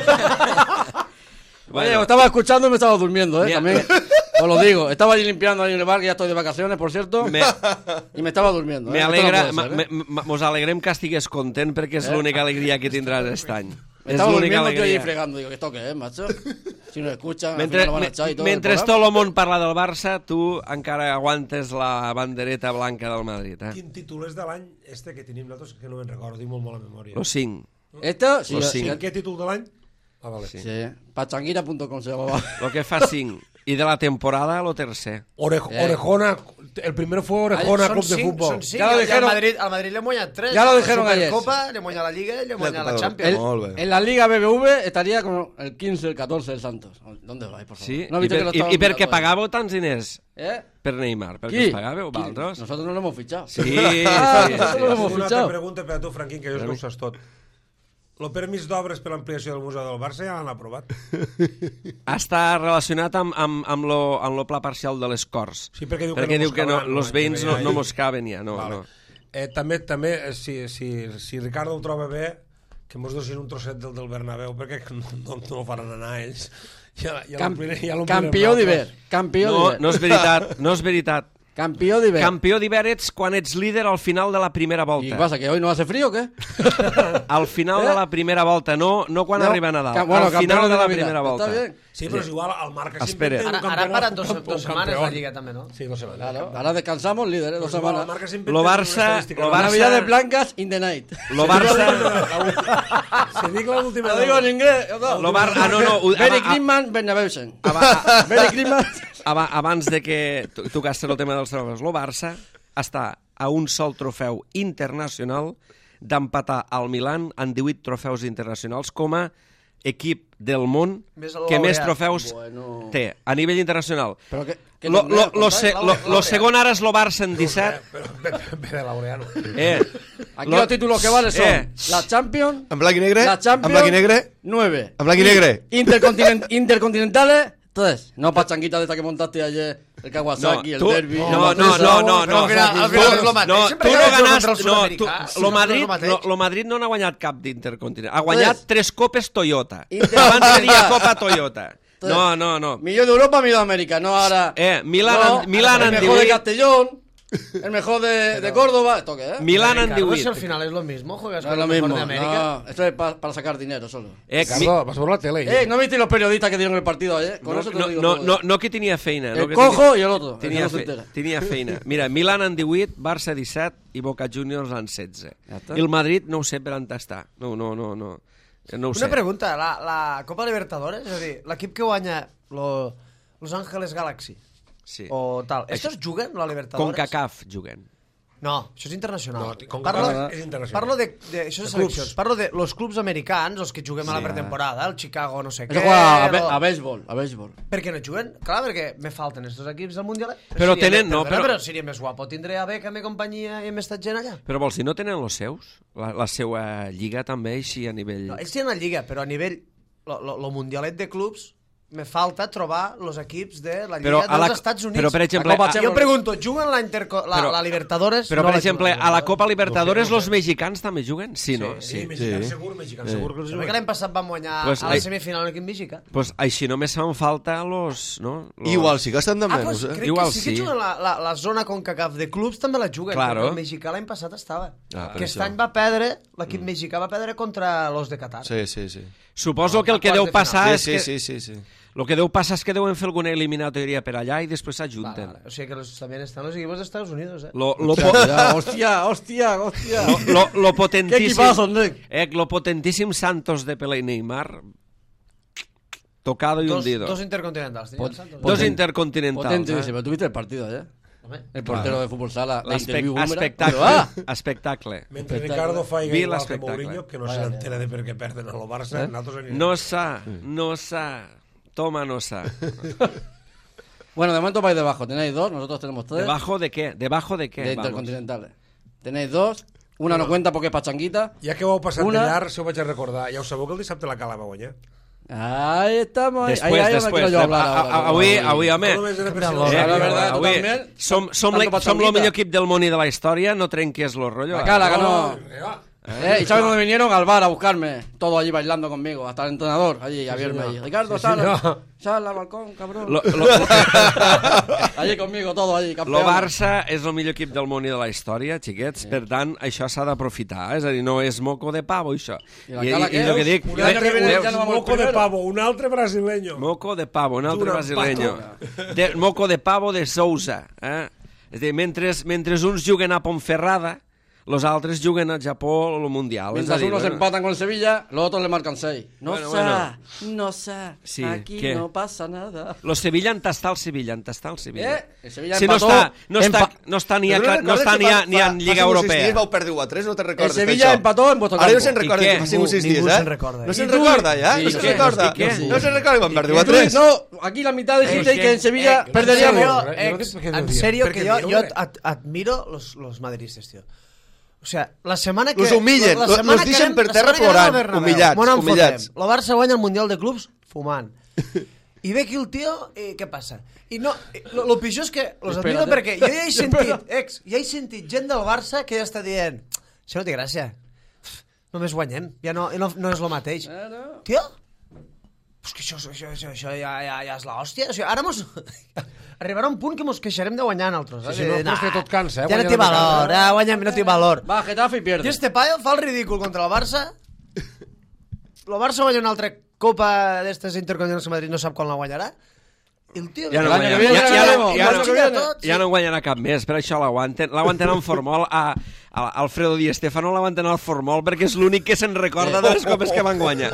Bueno, estaba escuchando y me estaba durmiendo, también. Os lo digo, estaba allí limpiando ahí en el bar, que ya estoy de vacaciones, por cierto, y me estaba durmiendo. Mos alegrem que estigues content perquè és l'única alegria que tindràs aquest any. Me estaba durmiendo yo allí fregando, digo, ¿esto qué es, macho? Si no escuchan, mentre, lo van a echar y todo. Mentre tot el món parla del Barça, tu encara aguantes la bandereta blanca del Madrid. Quin títol és de l'any que tenim nosaltres, que no me'n recordo, tinc molt a memòria. Los 5. ¿Esto? Sí, los 5. ¿Qué títol de l'any? Ah, vale. Sí. Pachanguira.com se llamaba. Lo que fa 5. Y de la temporada, lo tercer. Orejona, el primero fue Orejona Club de Fútbol. Son 5, ya lo dijeron. Al Madrid le moñan 3. Ya lo dijeron ayer. Copa, le moña la Liga y le moña la Champions. En la Liga BBV estaría con el 15, el 14 del Santos. ¿Dónde vais, por favor? Sí, ¿y per què pagàveu tants diners? Per Neymar, per què us pagàveu, vosaltres? Nosotros no lo hemos fichado. Sí. Nosotros no lo hemos Una fichado. altra pregunta per a tu, Franquín, que jo ho saps tot. El permís d'obres per l'ampliació del Museu del Barça ja l'han aprovat. Està relacionat amb lo pla parcial de les Corts. Sí, perquè diu que els veïns no mos caben ja. També, si Ricardo ho troba bé, que mos dosin un trosset del Bernabéu, perquè no faran anar ells. Campió d'hivern. No és veritat. Campió d'hivern. Campió d'hivern ets quan ets líder al final de la primera ¿Y volta. qué pasa, que hoy no hace frío o qué? Al final de la primera volta, no quan arriba a Nadal. Al final de la primera volta. Está bien. Sí, però és igual, el Marca Espera. sempre té un Ara campió. paran dos setmanes la Lliga també, no? Sí, 2 setmanes. Claro, ahora descansamos, líder, 2 Però és igual, el semanas. Marca sempre Lo té una Barça- estadística. lo Barça- Navidades blancas in the night. Lo Barça... Si dic l'última... Lo digo en inglés. No. Lo Bar... Ah, no. Merry Christmas, Bernabeusen. Merry Christmas. Abans de que tocaste el tema dels trofeus, el Barça està a un sol trofeu internacional d'empatar al Milan en 18 trofeus internacionals com a equip del món Més que més laureat. trofeus té a nivell internacional. Pero que Lo segon ara és el Barça en 17. Ve de Laureano. aquí los títulos que valen son la Champions, En blanc i negre? la En Champions, blanc i negre? 9. En blanc i negre? Intercontinentales, 3. No pachanguita de esta que montaste ayer, el Kawasaki, el Derby. No. Però al final és lo mateix. No, Sempre tu hi no ha contra ganaste... el sud-americà. Lo Madrid no n'ha guanyat cap d'intercontinental. Ha guanyat Tres. 3 copes Toyota. Intercontinental. Abans tenia Copa Toyota. No. Millón de Europa, millón de América, no ahora. Milan el en mejor de 18. Castellón, el mejor de Córdoba. ¿Esto qué es? Milan en Ricardo, 18. al final es lo mismo, juegas No con es lo el mejor mismo. de América. No, esto es para sacar dinero solo. Ricardo, vas a por la tele. ¿No viste los periodistas que dieron el partido ayer? Con eso te lo digo todo. No que tenia feina. El cojo y el otro. Tenia, el que no se entera. tenia feina. Mira, Milan en 18, Barça 17 i Boca Juniors en 16. Ja està. I el Madrid no ho sé per on està. No ho sé. Una pregunta, la Copa Libertadores, és a dir, l'equip que guanya Los Ángeles Galaxy Sí. o tal, estos juguen la Libertadores? CONCACAF juguen. No, això és internacional. No, CONCACAF és internacional. Parlo de això és seleccions. Parlo de los clubs americans, els que juguem a la pretemporada, el Chicago no sé què... Eso juega a béisbol, a béisbol. Per què no juguen? Clar, perquè me falten estos equips del Mundial. Però tenen- no, però- Però seria més guapo tindré a Beckham i companyia i més gent allà. Però vols dir, no tenen els seus? La seva lliga també, així a nivell... No, ells tenen la Lliga, però a nivell... Lo mundialet de clubs me falta trobar els equips de la Lliga dels Estats Units. Però, per exemple... Jo pregunto, juguen la Libertadores? Però, no per la exemple, juguen, a la no? Copa Libertadores los mexicans també juguen? Sí, no? Sí, mexicans segur que els Perquè l'any passat van guanyar Pues a la ahí- semifinal en equip mexicà. Pues així només fan falta los... No? Los... Igual sí que estan de Pues menys, crec Igual que sí que sí. juguen la zona CONCACAF de clubs també la juguen, Claro. perquè el mexicà l'any passat estava. Ah, per Aquest això. any va perdre, l'equip mexicà va perdre contra los de Qatar. Sí. Suposo que el que quarts deu de final. passar és que... Sí. El que deu passar és que deuen fer alguna eliminatòria per allà i després Vale, s'ajunten. vale. O sigui que també estan los equipos de Estados Unidos, eh? Lo Hostia. potentíssim... ¿Qué equipazo, Enric? Lo potentíssim Santos de Pelé i Neymar... Tocado y hundido. Dos intercontinentals. tenien Santos. Dos intercontinentals. Potentísimo. ¿Tuviste el partido ayer? Home. El portero de fútbol sala, la interview boomerang. Espectacle. Espectacle. Mentre Ricardo fa Vi igual que l'espectacle. Mourinho, que no se n'entera de per què perden a lo Barça, nosaltres anirem. No s'ha. Toma, no s'ha. Bueno, de momento vais debajo. Tenéis 2, nosotros tenemos 3. ¿Debajo de qué? ¿Debajo de qué? De Vamos. intercontinentales. Tenéis 2. Una no cuenta porque es pachanguita. Ja que ho heu passat Una- de llarg, si ho vaig a recordar, ja ho sabeu que el dissabte la Cala va guanyar. Ahí estamos. Després, ahí després. quiero yo hablar ahora. Avui, home... No només era per Canviant-lo. si- la verdad, avui totalment. som Tanto el pachanguita. millor equip del món i de la història, no trenques lo rollo. La Cala ganó. Rega. ¿Y sabes dónde vinieron? Al bar a buscarme. Todos allí bailando conmigo. Hasta el entrenador allí a verme allí. Ricardo, sal al balcón, cabrón. Allí conmigo, todo allí, El campeón. Barça és el millor equip del món i de la història, xiquets, per tant, això s'ha d'aprofitar, és a dir, no és moco de pavo, això. I la Cala què el que és? dic... Un altre que viene veus? ja no vamos Moco de primero. pavo, un altre brasileño. Moco de pavo, un altre Dura brasileño. Moco de pavo de Sousa. És a dir, mentre uns juguen a Ponferrada, los altres juguen al Japó o al Mundial. Mientras és a dir, unos empatan con el Sevilla, los otros le marcan 6. No Bueno, sé, bueno. no sé. Sí, aquí ¿qué? no pasa nada. Los Sevilla en tastar el Sevilla, El Sevilla si no empató. no està ni en Lliga Europea. 6 dies vau perdre 1-3, no te El recordes Sevilla d'això? empató en vuestro campo. Ara no se'n recorda I que què? fa 5 o 6 dies, Ningú eh? se'n recorda, No eh? se'n I tu? recorda, ja? Sí, No sí, se'n sí, recorda? i què? No se'n recorda que van perdre Y tú, 1-3. no, aquí la mitad dijisteis que en Sevilla perderíamos. En serio, que yo admiro los madridistas, tío. O sea, la setmana que... Los humillen, la los setmana que deixen anem- per la terra setmana que anem plorant, al Bernabéu, humillats, món en humillats. fotem. La Barça guanya el Mundial de Clubs fumant. I ve aquí el tio, què passa? I no, lo pitjor és que los admiro Espera't. perquè jo ja he sentit, ja he sentit gent del Barça que ja està dient, això no té gràcia, només guanyem, ja no és el mateix. Tio, és que això ja és l'hòstia. O sigui, ara arribarà un punt que mos queixarem de guanyar nosaltres. Si nosaltres que tot cansa, ja no té valor, ja guanyem, no té valor. Va, Getafe i pierde. I este paio fa el ridícul contra el Barça. El Barça guanya una altra copa d'estes intercontinentals que Madrid no sap quan la guanyarà. I el tio... Ja no guanyarà cap més, per això l'aguanten en Formol. Alfredo Di Stéfano l'aguanten al Formol perquè és l'únic que se'n recorda de les copes que van guanyar.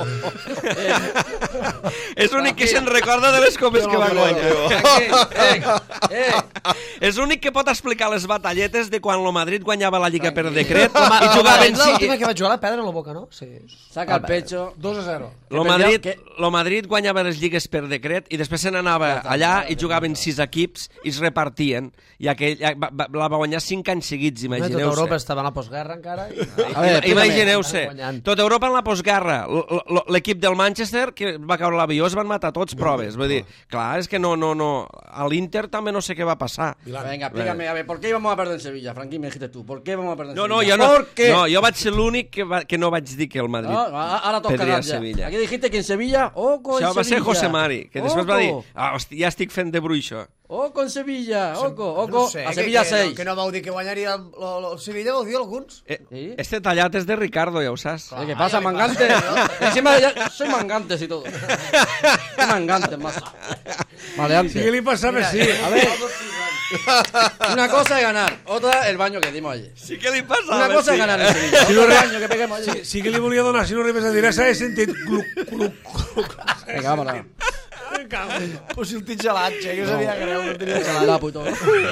És l'únic que se'n recorda de les copes que van guanyar. És l'únic que pot explicar les batalletes de quan el Madrid guanyava la Lliga per decret i jugaven... L'última que va jugar la pedra en la boca, no? Sí. Saca el pecho. 2-0. El Madrid guanyava les lligues per decret i després se n'anava allà i jugaven 6 equips i es repartien. I la va guanyar 5 anys seguits, imagineu-se. Tota Europa estava en la postguerra encara. Imagineu-se. Tota Europa en la postguerra. L'equip del Manchester, que va caure l'avió, es van matar tots proves. Vull dir, clar, és que no. A l'Inter també no sé què va passar. Venga, explícame, a ver, ¿por qué íbamos a perder en Sevilla? Frankie, me dijiste tú, ¿por qué vamos a perder en Sevilla? Jo vaig ser l'únic que no vaig dir que el Madrid perdria a Sevilla. Aquí dijiste que en Sevilla, oco en Sevilla. Això va ser José Mari, que després va dir, ja estic fent de bruixo. Oco en Sevilla, oco, a Sevilla 6. Que no vau dir que guanyaria el Sevilla, vau dir alguns. Este tallat és de Ricardo, ja ho saps. ¿Qué pasa, mangante? Encima soy mangantes y todo. Soy mangantes, más. Maleante. Sí, ¿qué le pasa a Messi? A ver, una cosa es ganar, otra el baño que dimos ayer. Sí que li passa Una cosa es ganar en Sevilla, otro el baño que peguemos ayer. Sí que li volia donar, si no arribes a dir, s'ha de sentir Venga, vámonos. Pues si el tinc gelat, que jo sabia greu, no tenia gelat. La puto.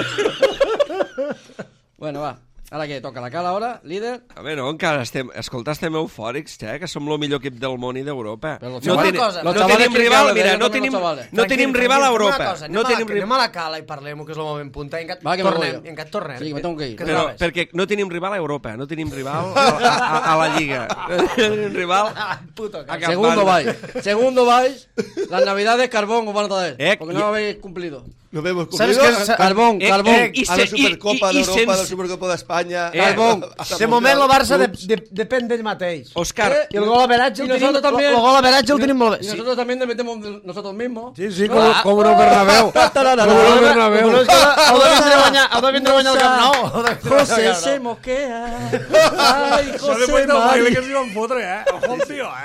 Bueno, va. Ara què? Toca la cala, ara, líder? A veure, no, encara estem eufòrics, que som el millor equip del món i d'Europa. No tenim rival, mira, no tenim rival a Europa. Anem a la cala i parlem-ho, que és el moment punta, i encat tornem. Sí, me tengo que ir. Però perquè no tenim rival a Europa, no tenim rival a la Lliga. No tenim rival a cap Segundo vais, las navidades carbón os van a traer, porque no habéis cumplido. No hemos cumplido. Carbón. A la Supercopa d'Europa, a la Supercopa d'Espanya. Carbón. De moment el Barça depèn d'ell mateix. Òscar. I el gol average el tenim molt bé. Y nosotros también dependemos de nosotros mismos. Sí, com un Bernabéu. Heu de vindre a guanyar el Camp Nou. José se mosquea. Ai, José Mari. Que s'hi van fotre, Ojo, tio,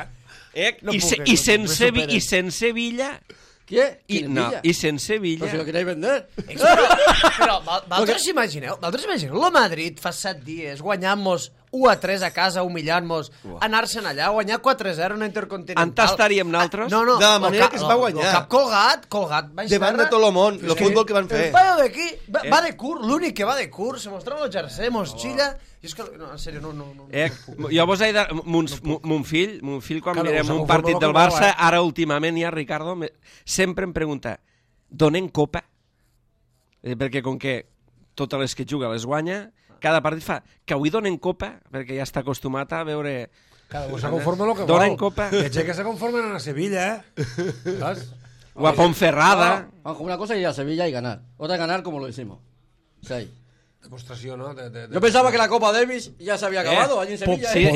I sense Villa... ¿Qué? I sense Villa... Però si lo queréis vender. Però vosaltres imagineu, el Madrid fa 7 dies, guanyant-nos 1-3 a casa, humillant-nos, anar-se'n allà, guanyar 4-0 en una Intercontinental... On estaríem nosaltres? No, de la manera que es va guanyar. El cap colgat, baix terra... Davant de tot el món, el futbol que van fer. El paio d'aquí va de curt, l'únic que va de curt, se mostrava el jersey, mos xilla... I és que, no, en sèrio, no. Jo vos he de... Mon fill, quan mirem un partit del Barça, ara últimament ja, Ricardo, sempre em pregunta, donen copa? Perquè com que totes les que juga les guanya, cada partit fa que avui donen copa, perquè ja està acostumat a veure... Cada un se conforma lo que vol. Donen copa. Que se conformen a Sevilla, ¿sabes? O a Ponferrada. Una cosa es ir a Sevilla y ganar. Otra es ganar como lo hicimos. 6. Demostración, ¿no? Yo pensaba que la Copa Davis ya se había acabado allí en Sevilla. Sí,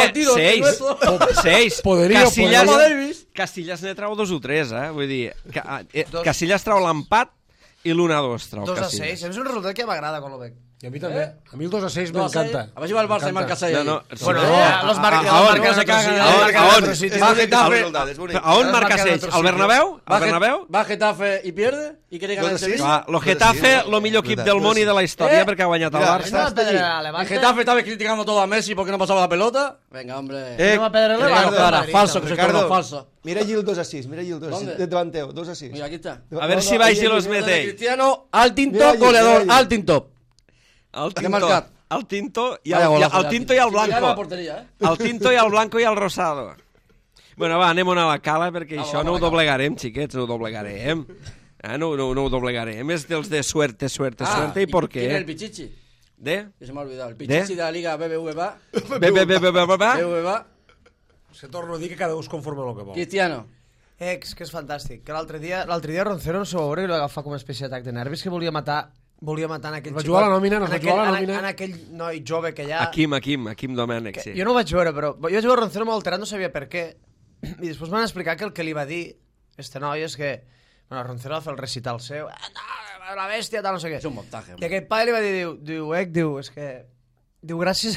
6. Casillas ne trau 2 o 3, vull dir, Casillas trau l'empat i l'1-2 trau Casillas. 2-6, és un resultat que m'agrada quan ho veig. I a mi també. A mi el 2-6 m'encanta. A ver si va el Barça y marca 6. Los marcadors se cagan. ¿A on marca 6? ¿Al Bernabéu? Va Getafe y pierde y quiere ganar en Sevilla. Lo Getafe, el millor equip del món i de la història perquè ha guanyat el Barça. El Getafe estaba criticando todo a Messi porque no pasaba la pelota. Venga, hombre. Falso, que soy falso. Mira allí el 2-6, mira allí el 2-6. Davant teu, 2-6. Mira, aquí está. A ver si vais y los metéis. Cristiano, al tinto, goleador, al tinto. El Tinto i el Blanco. El Tinto i el Blanco i el Rosado. Bueno, va, anem a la cala, perquè això no ho doblegarem, xiquets, no ho doblegarem. No ho doblegarem. És dels de suerte, i por qué. ¿Quién es el Pichichi? ¿De? Que se me ha olvidado. El Pichichi de la Liga BBVA. BBVA. Se torno a dir que cada un es conforma el que vol. Cristiano. Que és fantàstic. Que l'altre dia Roncero no s'ho va veure i va agafar com una espècie d'atac de nervis que volia matar en aquell xicot. Va jugar a la nòmina, en aquell noi jove que hi ha... Quim Domènech, sí. Jo no ho vaig veure, però jo vaig veure Roncero molt alterat, no sabia per què. I després m'han explicat que el que li va dir este noi és que... Bueno, Roncero va fer el recital seu, la bèstia, tal, no sé què. És un muntatge. I aquest pare li va dir, diu, és que... Diu, gràcies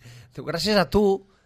a tu,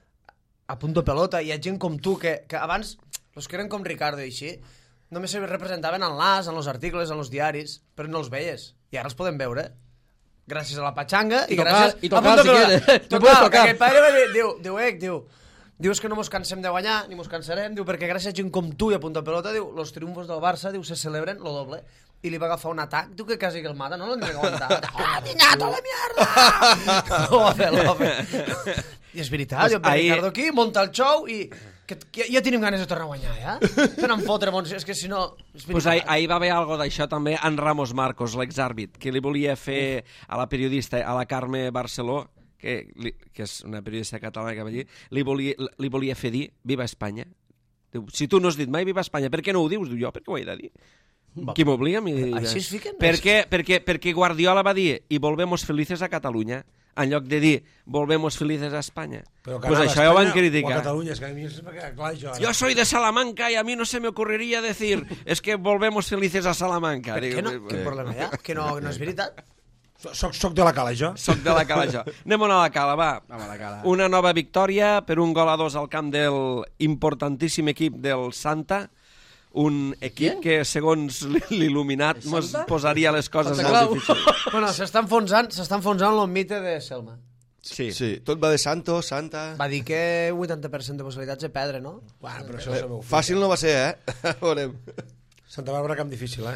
a punto pelota, hi ha gent com tu que abans, los que eren com Ricardo i així, només se representaven en l'AS, en els articles, en els diaris, però no els veies. I ara els podem veure. Gràcies a la Pachanga i gràcies a punto pelota. Tocar, aquest pare va dir, diu, és que no mos cansem de guanyar, ni mos cansarem, diu, perquè gràcies a gent com tu i a punta pelota, diu, los triomfos del Barça, diu, se celebren lo doble. I li va agafar un atac, diu que quasi que el mata, no l'han d'aguantar. ¡Ah, niñato de mierda! Lo va fer. I és veritat, diu, per Ricardo aquí, monta el show i... Ja tenim ganes de tornar a guanyar, ja? Tenen fotre, és que si no... Pues ahir va haver algo d'això també en Ramos Marcos, l'exàrbit, que li volia fer a la periodista, a la Carme Barceló, que és una periodista catalana que va allí, li volia fer dir Viva Espanya. Diu, si tu no has dit mai Viva Espanya, per què no ho dius? Diu, jo, per què ho he de dir? Qui m'obliga a mi? Així es fiquen? Perquè Guardiola va dir i volvemos felices a Catalunya, en lloc de dir volvemos felices a Espanya. Pues això ja ho van criticar. O a Catalunya, és que a mi és clar això. Yo soy de Salamanca y a mí no se me ocurriría decir es que volvemos felices a Salamanca. Per què no? Quin problema hi ha? Que no és veritat? Soc de la Cala, jo. Soc de la Cala, jo. Anem a la Cala, va. Una nova victòria per 1-2 al camp del importantíssim equip del Santa, un equip que, segons l'il·luminat, ens posaria les coses molt difícils. Bueno, s'està enfonsant el mite de Selma. Sí, tot va de Santa... Va dir que 80% de possibilitats de perdre, no? Bueno, però això fàcil no va ser, Veurem. Santa Bàrbara, camp difícil,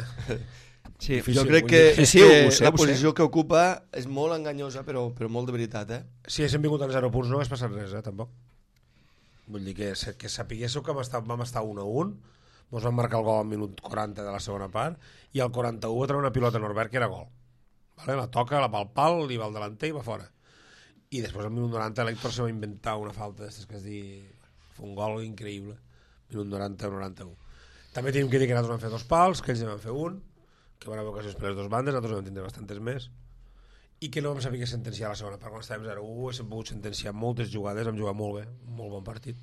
Sí, jo crec que la posició que ocupa és molt enganyosa, però molt de veritat, Si haguéssim vingut en 0 punts no hagués passat res, tampoc. Vull dir que sapiguéssiu que vam estar 1-1, ens van marcar el gol al minut 40 de la segona part, i al 41 va treure una pilota a Norbert que era gol. Vale? La toca, la va al pal, li va al delanter i va fora. I després al minut 90 l'Héctor se va inventar una falta d'aquestes que es diu... Fue un gol increïble. Minut 90-91. També tenim que dir que nosaltres vam fer 2 pals, que ells en van fer un, que van haver ocasions per les 2 bandes, nosaltres vam tindre bastantes més, i que no vam saber què sentenciar la segona part. Quan estàvem 0-1 hem pogut sentenciar moltes jugades, vam jugar molt bé, un molt bon partit.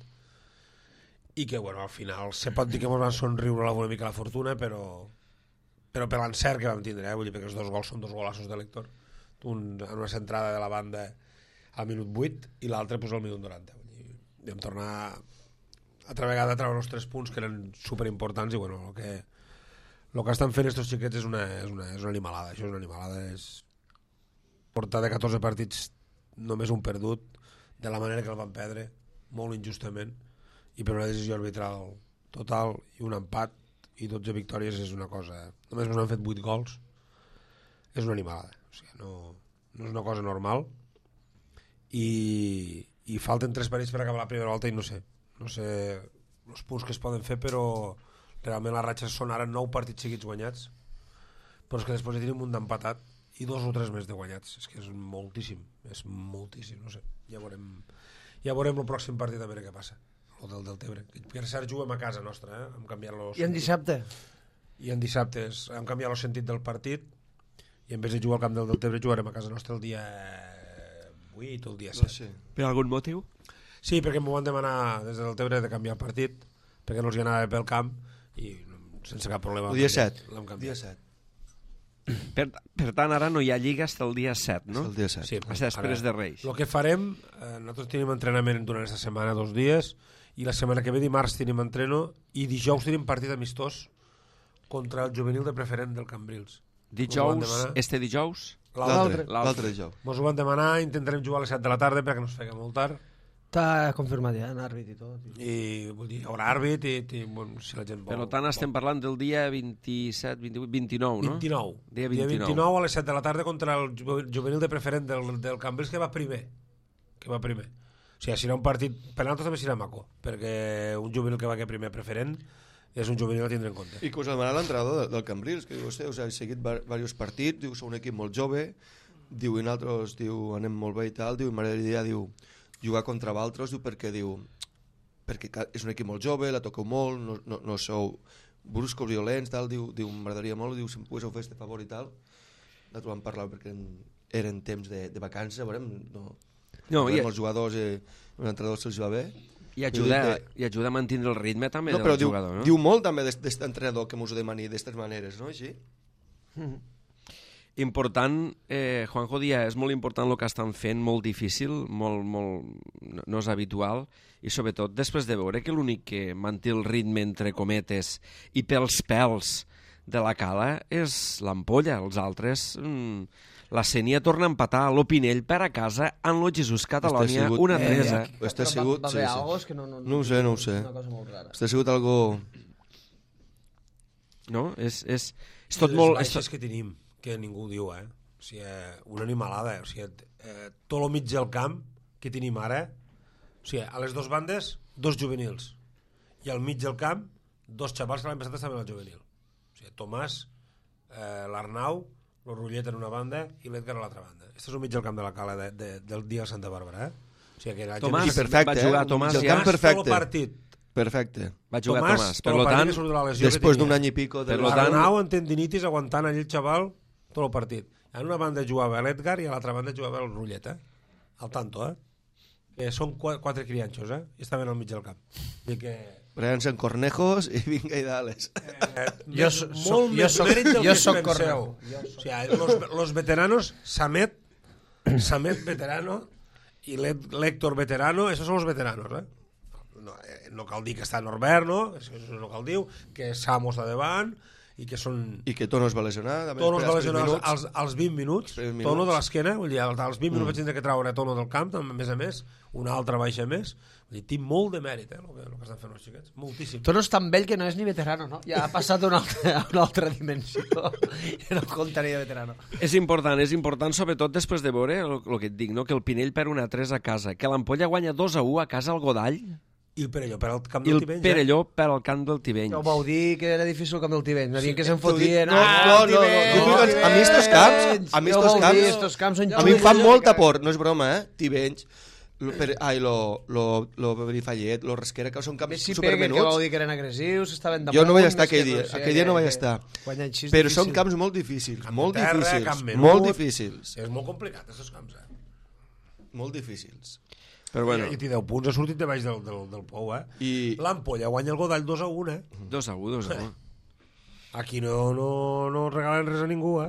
I que, bueno, al final se pot dir que ens van somriure una mica la fortuna, però per l'encert que vam tindre, vull dir, perquè els 2 gols són 2 golassos de l'Héctor, un en una centrada de la banda al minut 8 i l'altre pues, al minut 90. Vull dir, vam tornar altra vegada a treure els 3 punts que eren superimportants i, bueno, el que estan fent estos xiquets és una animalada, això és una animalada, és portar de 14 partits només un perdut, de la manera que el van perdre, molt injustament, i per una decisió arbitral total i un empat i 12 victòries és una cosa... Només ens han fet 8 gols, és una animalada, o sigui, no és una cosa normal i falten 3 partits per acabar la primera volta i no sé els punts que es poden fer, però realment les ratxes són ara 9 partits seguits guanyats, però és que després ja tenim un d'empatat i 2 o 3 més de guanyats, és que és moltíssim, no sé, ja veurem el pròxim partit a veure què passa, el del Deltebre, que per cert juguem a casa nostra, hem canviat I en dissabte? I en dissabte hem canviat el sentit del partit i en vez de jugar al camp del Deltebre jugarem a casa nostra el dia 8 o el dia 7. Sí. Per algun motiu? Sí, perquè m'ho van demanar des del Deltebre de canviar el partit, perquè no els hi anava pel camp i sense cap problema. El dia 7. Dia 7. Per tant, ara no hi ha lliga fins el dia 7, no? El dia 7. Sí, fins després de Reis. El que farem, nosaltres tenim entrenament durant aquesta setmana 2 dies, i la setmana que ve dimarts tenim entreno, i dijous tenim partit amistós contra el juvenil de preferent del Cambrils. Dijous, dijous? L'altre dijous. Ens ho van demanar, intentarem jugar a les 7 de la tarda perquè no es fega molt tard. Està confirmat ja, en àrbit i tot. I vull dir, hi haurà àrbit i bueno, si la gent vol... Per tant, estem parlant del dia 27, 28, 29, no? 29. Dia 29 a les 7 de la tarda contra el juvenil de preferent del Cambrils que va primer. O sigui, serà un partit... Per nosaltres també serà maco, perquè un juvenil que va que primer preferent és un juvenil a tindre en compte. I que us ha demanat l'entrenador del Cambrils, que diu, us ha seguit diversos partits, diu, sou un equip molt jove, diu, i nosaltres, diu, anem molt bé i tal, diu, i m'agradaria, diu, jugar contra vosaltres, diu, perquè és un equip molt jove, la toqueu molt, no sou bruscos, violents, tal, diu, m'agradaria molt, diu, si em poguéssiu fer este favor i tal. Nosaltres vam parlar perquè eren temps de vacances, veurem, no, els jugadors i els entrenadors se'ls va bé. I ajuda a mantenir el ritme també del jugador, no? Diu molt també d'aquest entrenador que mos ho demani d'aquestes maneres, no? Així? Important, Juanjo Díaz, és molt important el que estan fent, molt difícil, no és habitual, i sobretot després de veure que l'únic que manté el ritme entre cometes i pels pèls de la cala és l'Ampolla, els altres... La Sénia torna a empatar a l'Opinell per a casa en lo Jesús Catalònia, 1-3. Este ha sigut... Va haver algo que no ho sé. Una cosa molt rara. Este ha sigut algo... No? És tot molt... Les baixes que tenim, que ningú diu, O sigui, una animalada. O sigui, tot el mig del camp que tenim ara, o sigui, a les dues bandes, 2 juvenils. I al mig del camp, 2 xavals que l'any passat estaven al juvenil. O sigui, Tomàs, l'Arnau, el Rullet en una banda i l'Edgar a l'altra banda. Este és el mig del camp de la cala del dia de Santa Bàrbara, O sigui, que Tomàs, perfecte, va jugar Tomàs el ja. camp perfecte. Partit. Perfecte. Va jugar Tomàs. Per tant, després d'un any i pico... L'Arnau en tendinitis aguantant allà el xaval tot el partit. En una banda jugava l'Edgar i a l'altra banda jugava el Rullet, Al tanto, Són 4 crianxos, I estaven al mig del camp. I que... Brian-se en Cornejos i vinga i dales. Jo soc Cornejo. O sigui, los veteranos, Samet veterano i l'Héctor veterano, esos son los veteranos, No cal dir que està Norbert, no? Això no cal dir, que Samo està davant i que són... I que Tono es va lesionar. Tono es va lesionar als 20 minuts. Tono de l'esquena, vull dir, als 20 minuts vaig tindre que treure Tono del camp, a més, una altra baixa més. Vull dir, tinc molt de mèrit, el que estan fent els xiquets. Moltíssim. Tono és tan vell que no és ni veterano, no? Ja ha passat a una altra dimensió. Ja no compta ni de veterano. És important sobretot després de veure el que et dic, no? Que el Pinell per 1-3 a casa, que l'Ampolla guanya 2-1 a casa al Godall, i el Perelló per al camp i del el Tivenys. Perelló per al camp del Tivenys. Ja ho vau dir que era difícil el camp del Tivenys. No dient que se'n fotien. No. A mi estos camps, a mi em fan molta por, no és broma, Tivenys, lo Benifallet, lo Rasquera, que són camps supermenuts. Que vau dir que eren agressius, estaven damunt... Jo no vaig estar aquell dia no vaig estar. Però són camps molt difícils, molt difícils. És molt complicat, aquests camps, Molt difícils. Però bueno. I 10 punts ha sortit de baix del Pou, I l'Ampolla guanya el Godall 2-1, 2-1. Aquí no regalen res a ningú,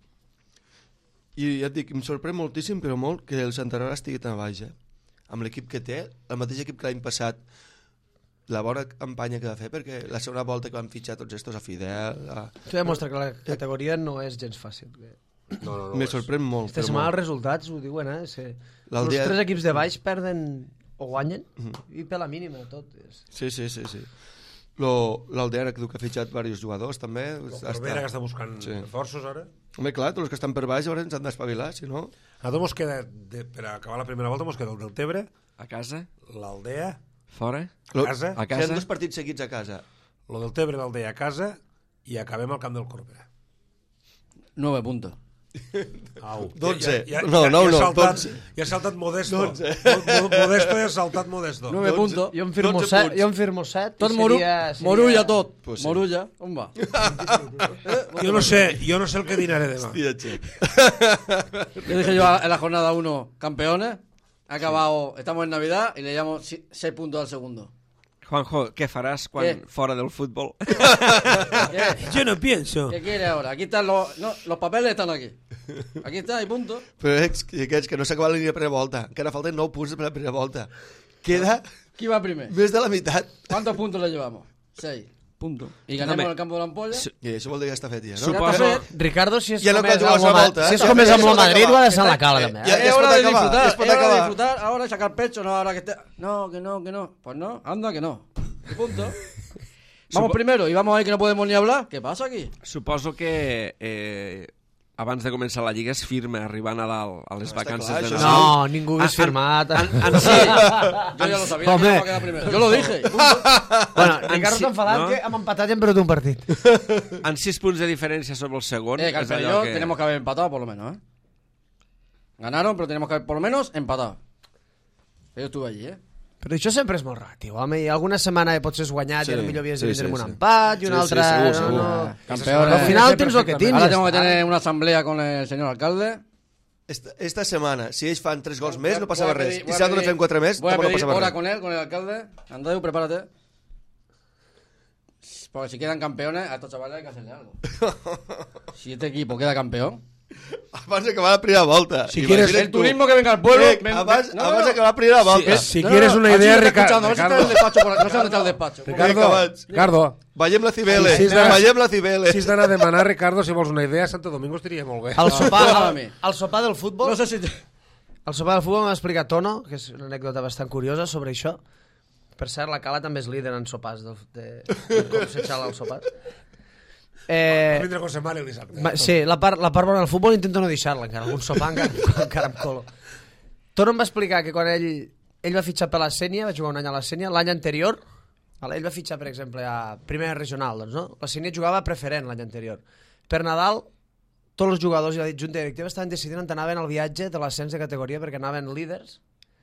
I ja et dic, em sorprèn moltíssim, però molt, que el Santarrà estigui tan baix, amb l'equip que té, el mateix equip que l'any passat, la bona campanya que va fer, perquè la segona volta que van fitxar tots estos a Fidel... Això demostra que la categoria no és gens fàcil. No, me sorprèn molt. Aquesta setmana els resultats ho diuen, Els 3 equips de baix perden o guanyen i per la mínima tot. Sí. L'Aldea que ha fitxat diversos jugadors també. El Corbera que està buscant reforços ara. Home, clar, tots els que estan per baix ara ens han d'espavilar, si no... A nosaltres mos queda, per acabar la primera volta, mos queda el del Tebre. A casa. L'Aldea. Fora. A casa. Serien 2 partits seguits a casa. Lo del Tebre i l'Aldea a casa i acabem al camp del Corbera. 9 puntos. 12. No, 12. Ja ha saltat Modesto. Modesto ja ha saltat Modesto. 9 puntos. Jo em firmo 7. Tot Morulla tot. Morulla, on va? Jo no sé el que dinaré demà. Yo dije yo en la jornada 1 campeones. Ha acabado, estamos en Navidad y le llamo 6 puntos al segundo. Juanjo, ¿qué farás cuando fuera del fútbol? Yo no pienso. ¿Qué quiere ahora? Aquí están los papeles están aquí. Aquí está, y punto. Però aquests que no s'ha acabat la línia de primera volta. Encara falten 9 punts per la primera volta. Queda... Qui va primer? Més de la meitat. ¿Cuántos puntos le llevamos? 6 puntos. Y ganamos en el campo de l'Ampolla. I això vol dir que està fet ja, no? Suposo... Ricardo, si és ja com és amb el Madrid, ho ha de ser a la cala, també. Es hora de disfrutar, ahora sacar pecho, no, ahora que esté... No, que no. Pues no, anda que no. Punto. Vamos primero y vamos a ver que no podemos ni hablar. ¿Qué pasa aquí? Suposo que abans de començar la Lliga es firma arribant a dalt a les vacances de Nadal. No, ningú hagués firmat. Sí, yo ya lo sabía. Que iba a quedar primero. Yo lo dije. Bueno, Ricardo t'ha enfadat que hem empatat i hem perdut un partit. En 6 punts de diferència sobre el segon. Yo tenemos que haber empatado por lo menos, Ganaron, pero tenemos que haber por lo menos empatado. Yo estuve allí, Però això sempre és molt relatiu, home, i alguna setmana potser has guanyat i potser havies de vindre amb un empat i una altra... Campeones. Al final tens el que tens. Ahora tengo que tener una asamblea con el señor alcalde esta setmana, si ells fan 3 gols més, no passava res. I si nosaltres fem 4 més, tampoc no passava res. Voy a pedir hora con él, con el alcalde. Andreu, prepárate. Porque si quedan campeones, a estos chavales hay que hacerle algo. Si este equipo queda campeón... Abans d'acabar la primera volta. Si quieres el turismo que venga al pueblo... Abans d'acabar la primera volta. Si quieres una idea, Ricardo... No sé dónde está el despacho. Ricardo. Veiem la Cibele. Si Si has d'anar a demanar, Ricardo, si vols una idea, Santo Domingo estaria molt bé. El sopar del futbol... No sé si... El sopar del futbol m'ha explicat Tono, que és una anècdota bastant curiosa sobre això. Per cert, la Cala també és líder en sopars, de com s'eixala els sopars. Vindre con Semare el dissabte. Sí, la part bona del futbol intento no deixar-la encara, algun sopar encara em colo. Tono em va explicar que quan ell va fitxar per la Sènia, va jugar un any a la Sènia, l'any anterior, ell va fitxar, per exemple, a primera regional, doncs, no? La Sènia jugava preferent l'any anterior. Per Nadal, tots els jugadors i la junta directiva estaven decidint on anaven al viatge de l'ascens de categoria perquè anaven líders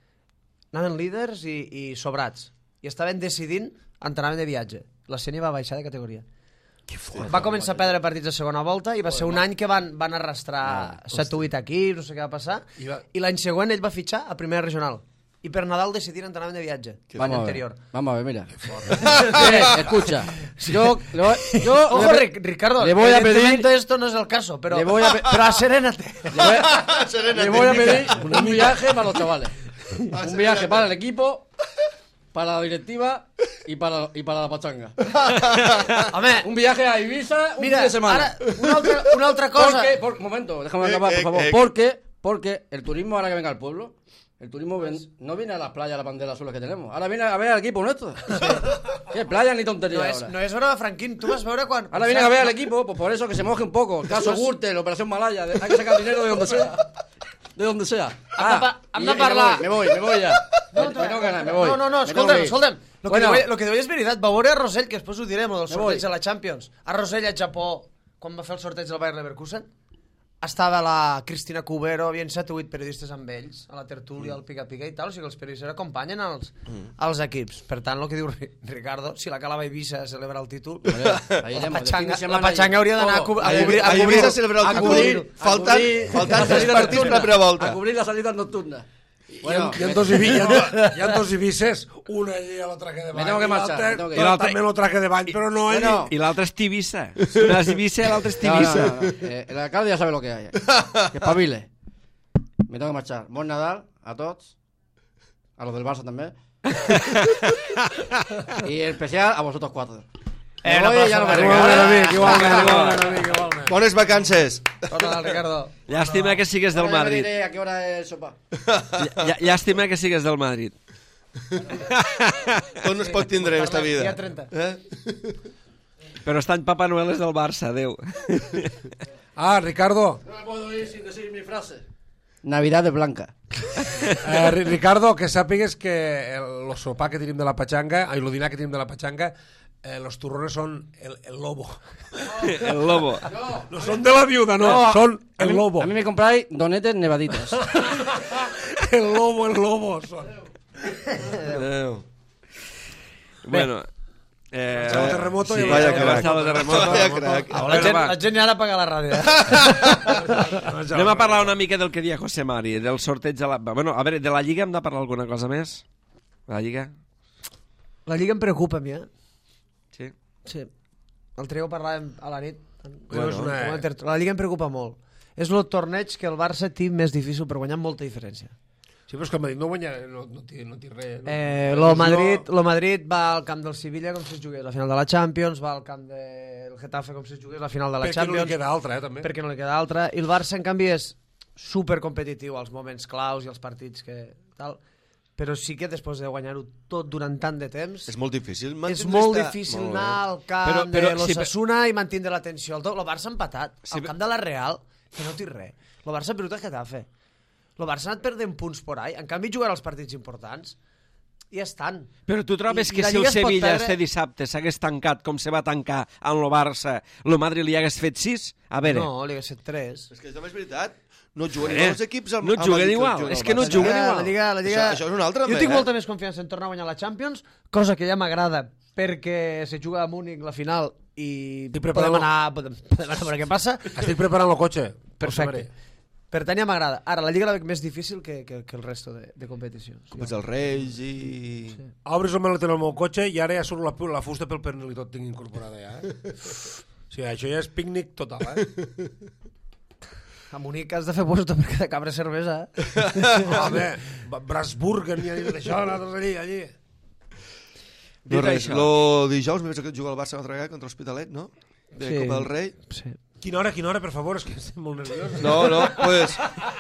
i sobrats. I estaven decidint on anaven de viatge. La Sènia va baixar de categoria. Va començar a perdre partits de segona volta i va ser un any que van arrastrar 7 o 8 equips, no sé què va passar, i l'any següent ell va fitxar a primera regional. I per Nadal decidiren anaven de viatge. L'any anterior. Vamos a ver, mira. Escucha. Ojo, Ricardo, le voy a pedir... evidentemente esto no es el caso, pero aserénate. Le voy a pedir un viaje para los chavales. Un viaje para el equipo, para la directiva y para la pachanga. Home, un viaje a Ibiza un fin de semana. Ahora, una altra cosa. Un momento, déjame acabar, por favor. Porque el turismo, ahora que venga al pueblo, el turismo no viene a las playas, a las banderas azules que tenemos. Ahora viene a ver al equipo nuestro. ¿Qué playa ni tontería ahora? No es hora, Franquín. Tú vas a ver cuando... Ahora vienen a ver al equipo, pues por eso que se moje un poco. Caso Gürtel, Operación Malaya. Hay que sacar dinero de donde sea. De donde sea. Hem de parlar. Me voy ya. Me tengo que anar, me voy. No, escolta'm. Lo que deia és veritat. Va veure a Rosell, que després ho direm, del sorteig de la Champions. A Rosell, a Japó, quan va fer el sorteig del Bayer Leverkusen, estava la Cristina Cubero, havien 7 o 8 periodistes amb ells, a la tertúlia, al pica-pica i tal, o sigui que els periodistes acompanyen els equips. Per tant, el que diu Ricardo, si la Cala va a Ibiza a celebrar el títol, la Pachanga hauria d'anar a cobrir... A Ibiza a celebrar el títol, faltant 3 partits per la primera volta. A cobrir las salidas nocturnas. Bueno, hi ha dos Ibices, una allí a l'altra que de bany, i l'altra també l'altra que de bany, però no allí. I l'altra és Tivissa. Una és Ibiza i l'altra és Tivissa. El alcalde ya sabe lo que hay. Que espabile. Me tengo que marchar. Buen Nadal a tots, a los del Barça també. Y en especial a vosotros 4. Igualment. Bones vacances. Ricardo. Llàstima que sigues del Madrid. ¿A qué hora es el sopar? Llàstima que sigues del Madrid. Tot no es pot tindre en esta vida. Dia 30. Però està en Papa Noel és del Barça, adeu. Ricardo. No me puedo ir sin decir mi frase. Navidad de Blanca. Ricardo, que sàpigues que el sopar que tenim de la pachanga, el dinar que tenim de la pachanga, los turrones son el lobo. El lobo. No son de la viuda, no, son el lobo. A mí me compráis donetes nevaditos. El lobo son. Bueno, terremoto sí, vaya crack. La gent ja ha d'apagar la ràdio. Anem a parlar una mica del que dia José Mari, del sorteig de la... Bueno, a veure, de la Lliga hem de parlar alguna cosa més? La Lliga? La Lliga em preocupa a mi, Sí? Sí. L'altre dia ho parlàvem a la nit. Bueno, La Lliga em preocupa molt. És el torneig que el Barça té més difícil per guanyar amb molta diferència. Sí, però és que el Madrid no guanya, no té res. Lo Madrid va al camp del Sevilla com si es jugués la final de la Champions, va al camp del Getafe com si es jugués la final de la Champions. Perquè no li queda altra, també. Perquè no li queda altra. I el Barça, en canvi, és supercompetitiu als moments claus i als partits que tal. Però sí que després de guanyar-ho tot durant tant de temps... És molt difícil. És molt difícil anar al camp de l'Osasuna i mantindre la tensió. El Barça ha empatat. Al camp de la Real, que no té res. El Barça ha perdut el Getafe. El Barça ha anat perdent punts por ahí. En canvi, jugarà els partits importants i estan. Però tu trobes que si el Sevilla este dissabte s'hagués tancat com se va tancar amb el Barça, el Madrid li hagués fet 6? A veure... No, li hagués fet 3. És que també és veritat. No juguen igual els equips no juguen igual, és que no juguen igual. La Lliga... Això és una altra, jo tinc molta més confiança en tornar a guanyar la Champions, cosa que ja m'agrada perquè se juga a Múnich la final i podem anar a veure què passa. Estic preparant el cotxe. Perfecte. Per tant ja m'agrada. Ara, la Lliga la veig més difícil que el resto de competicions. Copes dels Reis i... Sí. Obres el maleter al meu cotxe i ara ja surt la fusta pel pernil i tot tinc incorporada ja. Sí, això ja és pícnic total, A Munic has de fer puesto perquè de cabra cervesa. Home, Brasburgen i això, nosaltres allí. No res, el dijous me penso que juga el Barça contra l'Hospitalet, no? De Copa del Rei. Sí. Quina hora, per favor? És que estic molt nerviós. No, pues...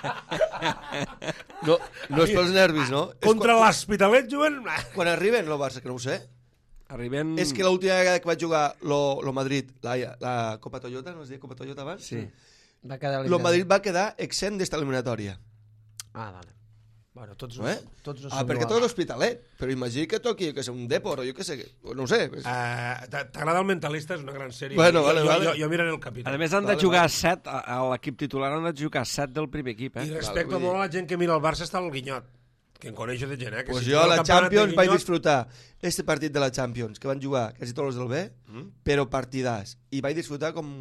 No és pels nervis, no? Contra l'Hospitalet juguen... Quan arriben el Barça, que no ho sé. Arriben... És que l'última vegada que vaig jugar lo Madrid, la Copa Toyota, no es deia Copa Toyota abans? Sí. Lo Madrid va quedar exempt d'esta eliminatòria. Vale. Bueno, tots no perquè tot l'Hospitalet, però imagina que toqui que és un Depor o jo què sé, no ho sé. T'agrada el Mentalista, és una gran sèrie. Bueno, jo miraré el capítol. A més han de jugar 7, a l'equip titular han de jugar 7 del primer equip. I respecte molt a la gent que mira el Barça està el Guinyot, que en coneixo de gent. Pues jo a la Champions vaig disfrutar este partit de la Champions, que van jugar quasi tots els del B, però partidars, i vaig disfrutar com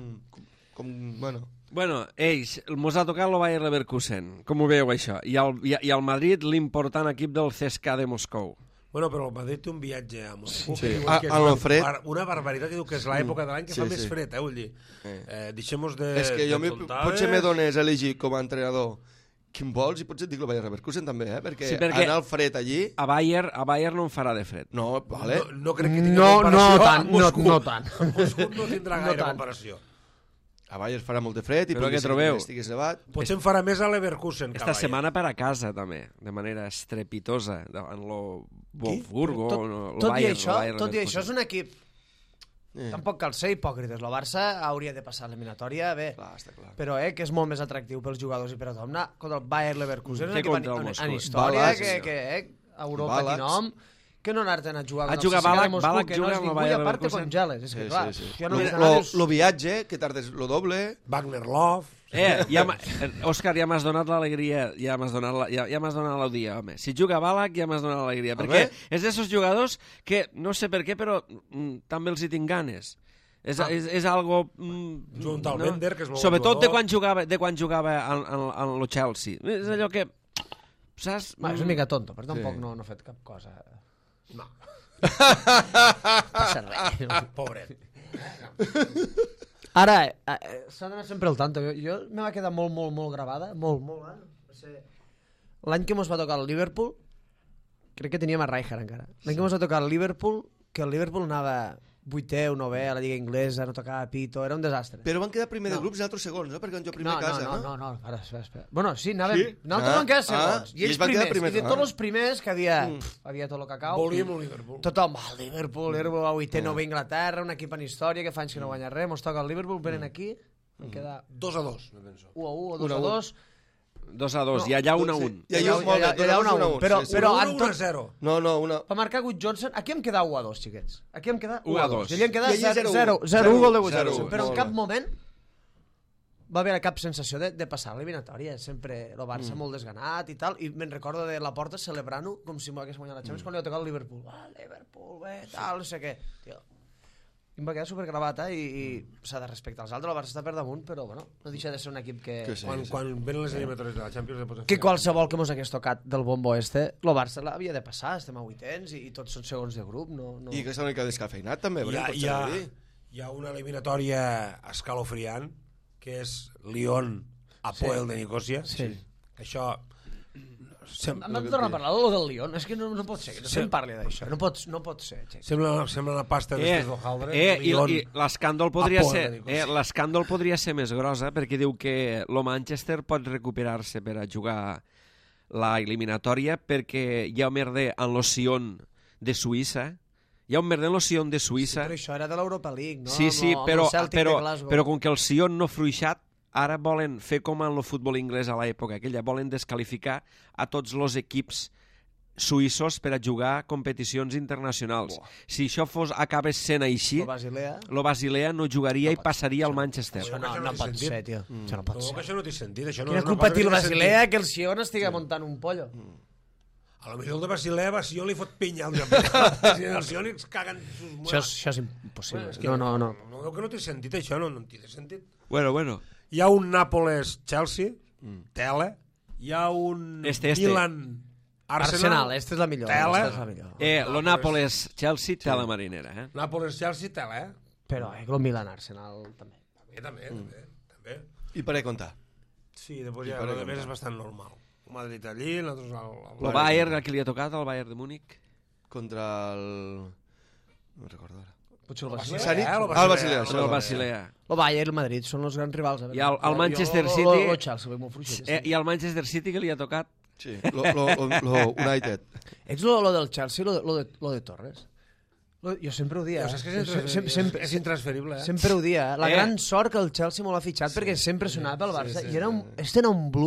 Bueno, ells, mos ha tocat el Bayer Leverkusen, com ho veieu això? I el Madrid, l'important equip del CSKA de Moscou. Bueno, però el Madrid té un viatge a Moscou. Sí. A lo fred. Una barbaritat, que diu que és l'època de l'any que fa més fred, vull dir. Deixem-nos de... És que jo potser me dones a elegir com a entrenador quin vols i potser et dic el Bayer Leverkusen també, perquè anar al fred allí... A Bayer no em farà de fred. No, vale. No crec que tingui comparació. No tant. Moscou no tindrà gaire comparació. A Bayer farà molt de fred i però què trobeu? Estigués nevat. Potser em farà més a Leverkusen que a Esta Bayer. setmana per a casa també, de manera estrepitosa, en lo Wolfsburgo, tot i això és un equip. Tampoc cal ser hipòcrites. El Barça hauria de passar l'eliminatòria bé, però que és molt més atractiu pels jugadors i per a tothom anar contra el Bayer Leverkusen, un equip en història que a Europa té nom, que no anar-te'n a jugar amb el CSKA de Moscou, que no és ningú i a part te congeles. És que clar, lo viatge, que tardes lo doble. Wagner Love. Òscar, ja m'has donat l'alegria, ja m'has donat el dia, home. Si juga Ballack ja m'has donat l'alegria, perquè és d'esos jugadors que, no sé per què, però també els hi tinc ganes. És algo... Junt al Bender, que és molt sobretot de quan jugava en el Chelsea. És allò que... Saps? És una mica tonto, però tampoc no ha fet cap cosa... No. Passa res. Pobret. Ara, s'ha d'anar sempre al tanto. Jo me va quedar molt gravada, molt. L'any que mos va tocar el Liverpool, crec que teníem a Rijkaard encara. L'any que mos va tocar el Liverpool, que el Liverpool anava 8è o 9è a la Lliga Inglesa, no tocava pito, era un desastre. Però van quedar primer de grups i altres segons, no? Perquè van jugar primer a casa, no? No, ara, espera. Bueno, sí, nosaltres vam quedar segons. I ells primers. I de tots els primers que havia tot el cacau. Volíem el Liverpool. Tothom, el Liverpool, era a 8è, 9è Inglaterra, un equip en història, que fa anys que no guanya res, mos toca el Liverpool, venen aquí, van quedar 2-2, me penso. 1-1 o 2-2. 2-2, i allà 1-1. I allà 1-1. Però 1-0. No, va marcar Wood Johnson. Aquí em queda 1-2, xiquets. Aquí em queda 1-2. I allà em queda 0-1 gol de Wood Johnson. Però en cap moment va haver cap sensació de passar l'eliminatòria. Sempre el Barça molt desganat i tal. I me'n recordo de Laporta celebrant-ho com si m'ho hagués guanyat la Champions quan li ha tocat el Liverpool. Liverpool, bé, tal, no sé què. Tio, em va quedar supergravat i s'ha de respectar els altres. El Barça està per damunt, però bueno, no deixa de ser un equip que... Quan venen les eliminatòries de la Champions... Que qualsevol que mos hagués tocat del bombo el Barça l'havia de passar, estem a 8ens i tots són segons de grup. I que està una mica descafeinat també. Hi ha una eliminatòria escalofriant que és Lyon-Apoel de Nicòsia. Això... Hem de tornar a parlar del Lyon. És que no pot ser, que no se'n parli d'això. No pot ser. Sembla una pasta després d'Ojaldre. I l'escàndol podria ser més grossa perquè diu que el Manchester pot recuperar-se per a jugar la eliminatòria perquè hi ha un merder en el Sion de Suïssa. Hi ha un merder en el Sion de Suïssa. Però això era de l'Europa League, no? Sí, però com que el Sion no ha fruixat, ara volen fer com en el futbol anglès a l'època aquella, volen descalificar a tots els equips suïssos per a jugar competicions internacionals. Si això acabés sent així, el Basilea no jugaria i passaria al Manchester. Això no pot ser, tio. Això no pot ser. Això no té sentit. Quina culpa té el Basilea que el Sion estigui muntant un pollo? A lo millor el de Basilea, Sion li fot pinya al si el Sion es caguen sus muelas. Això és impossible. No. No veu que no té sentit, això no té sentit. Bueno. Hi ha un Nàpoles-Chelsea, tele. Hi ha un Este. Milan... Arsenal, esta és la millor. Lo Nàpoles-Chelsea, tela marinera. Nàpoles-Chelsea, tela, Però el Milan-Arsenal també. També. I per comptar. Sí, després ja el més és bastant normal. El Madrid allí, nosaltres... El Bayern, a qui li ha tocat, el Bayern de Múnich? Contra el... No recordo ara. Potser el Basilea. El Basilea. El Bayern i el Madrid són els grans rivals. I el Manchester City... El Chelsea, veig molt fluixet. I el Manchester City, que li ha tocat? Sí, lo United. Ets lo del Chelsea, lo de Torres? Jo sempre ho dia. És intransferible, Sempre ho dia. La gran sort que el Chelsea me l'ha fitxat perquè sempre sonava pel Barça. I era un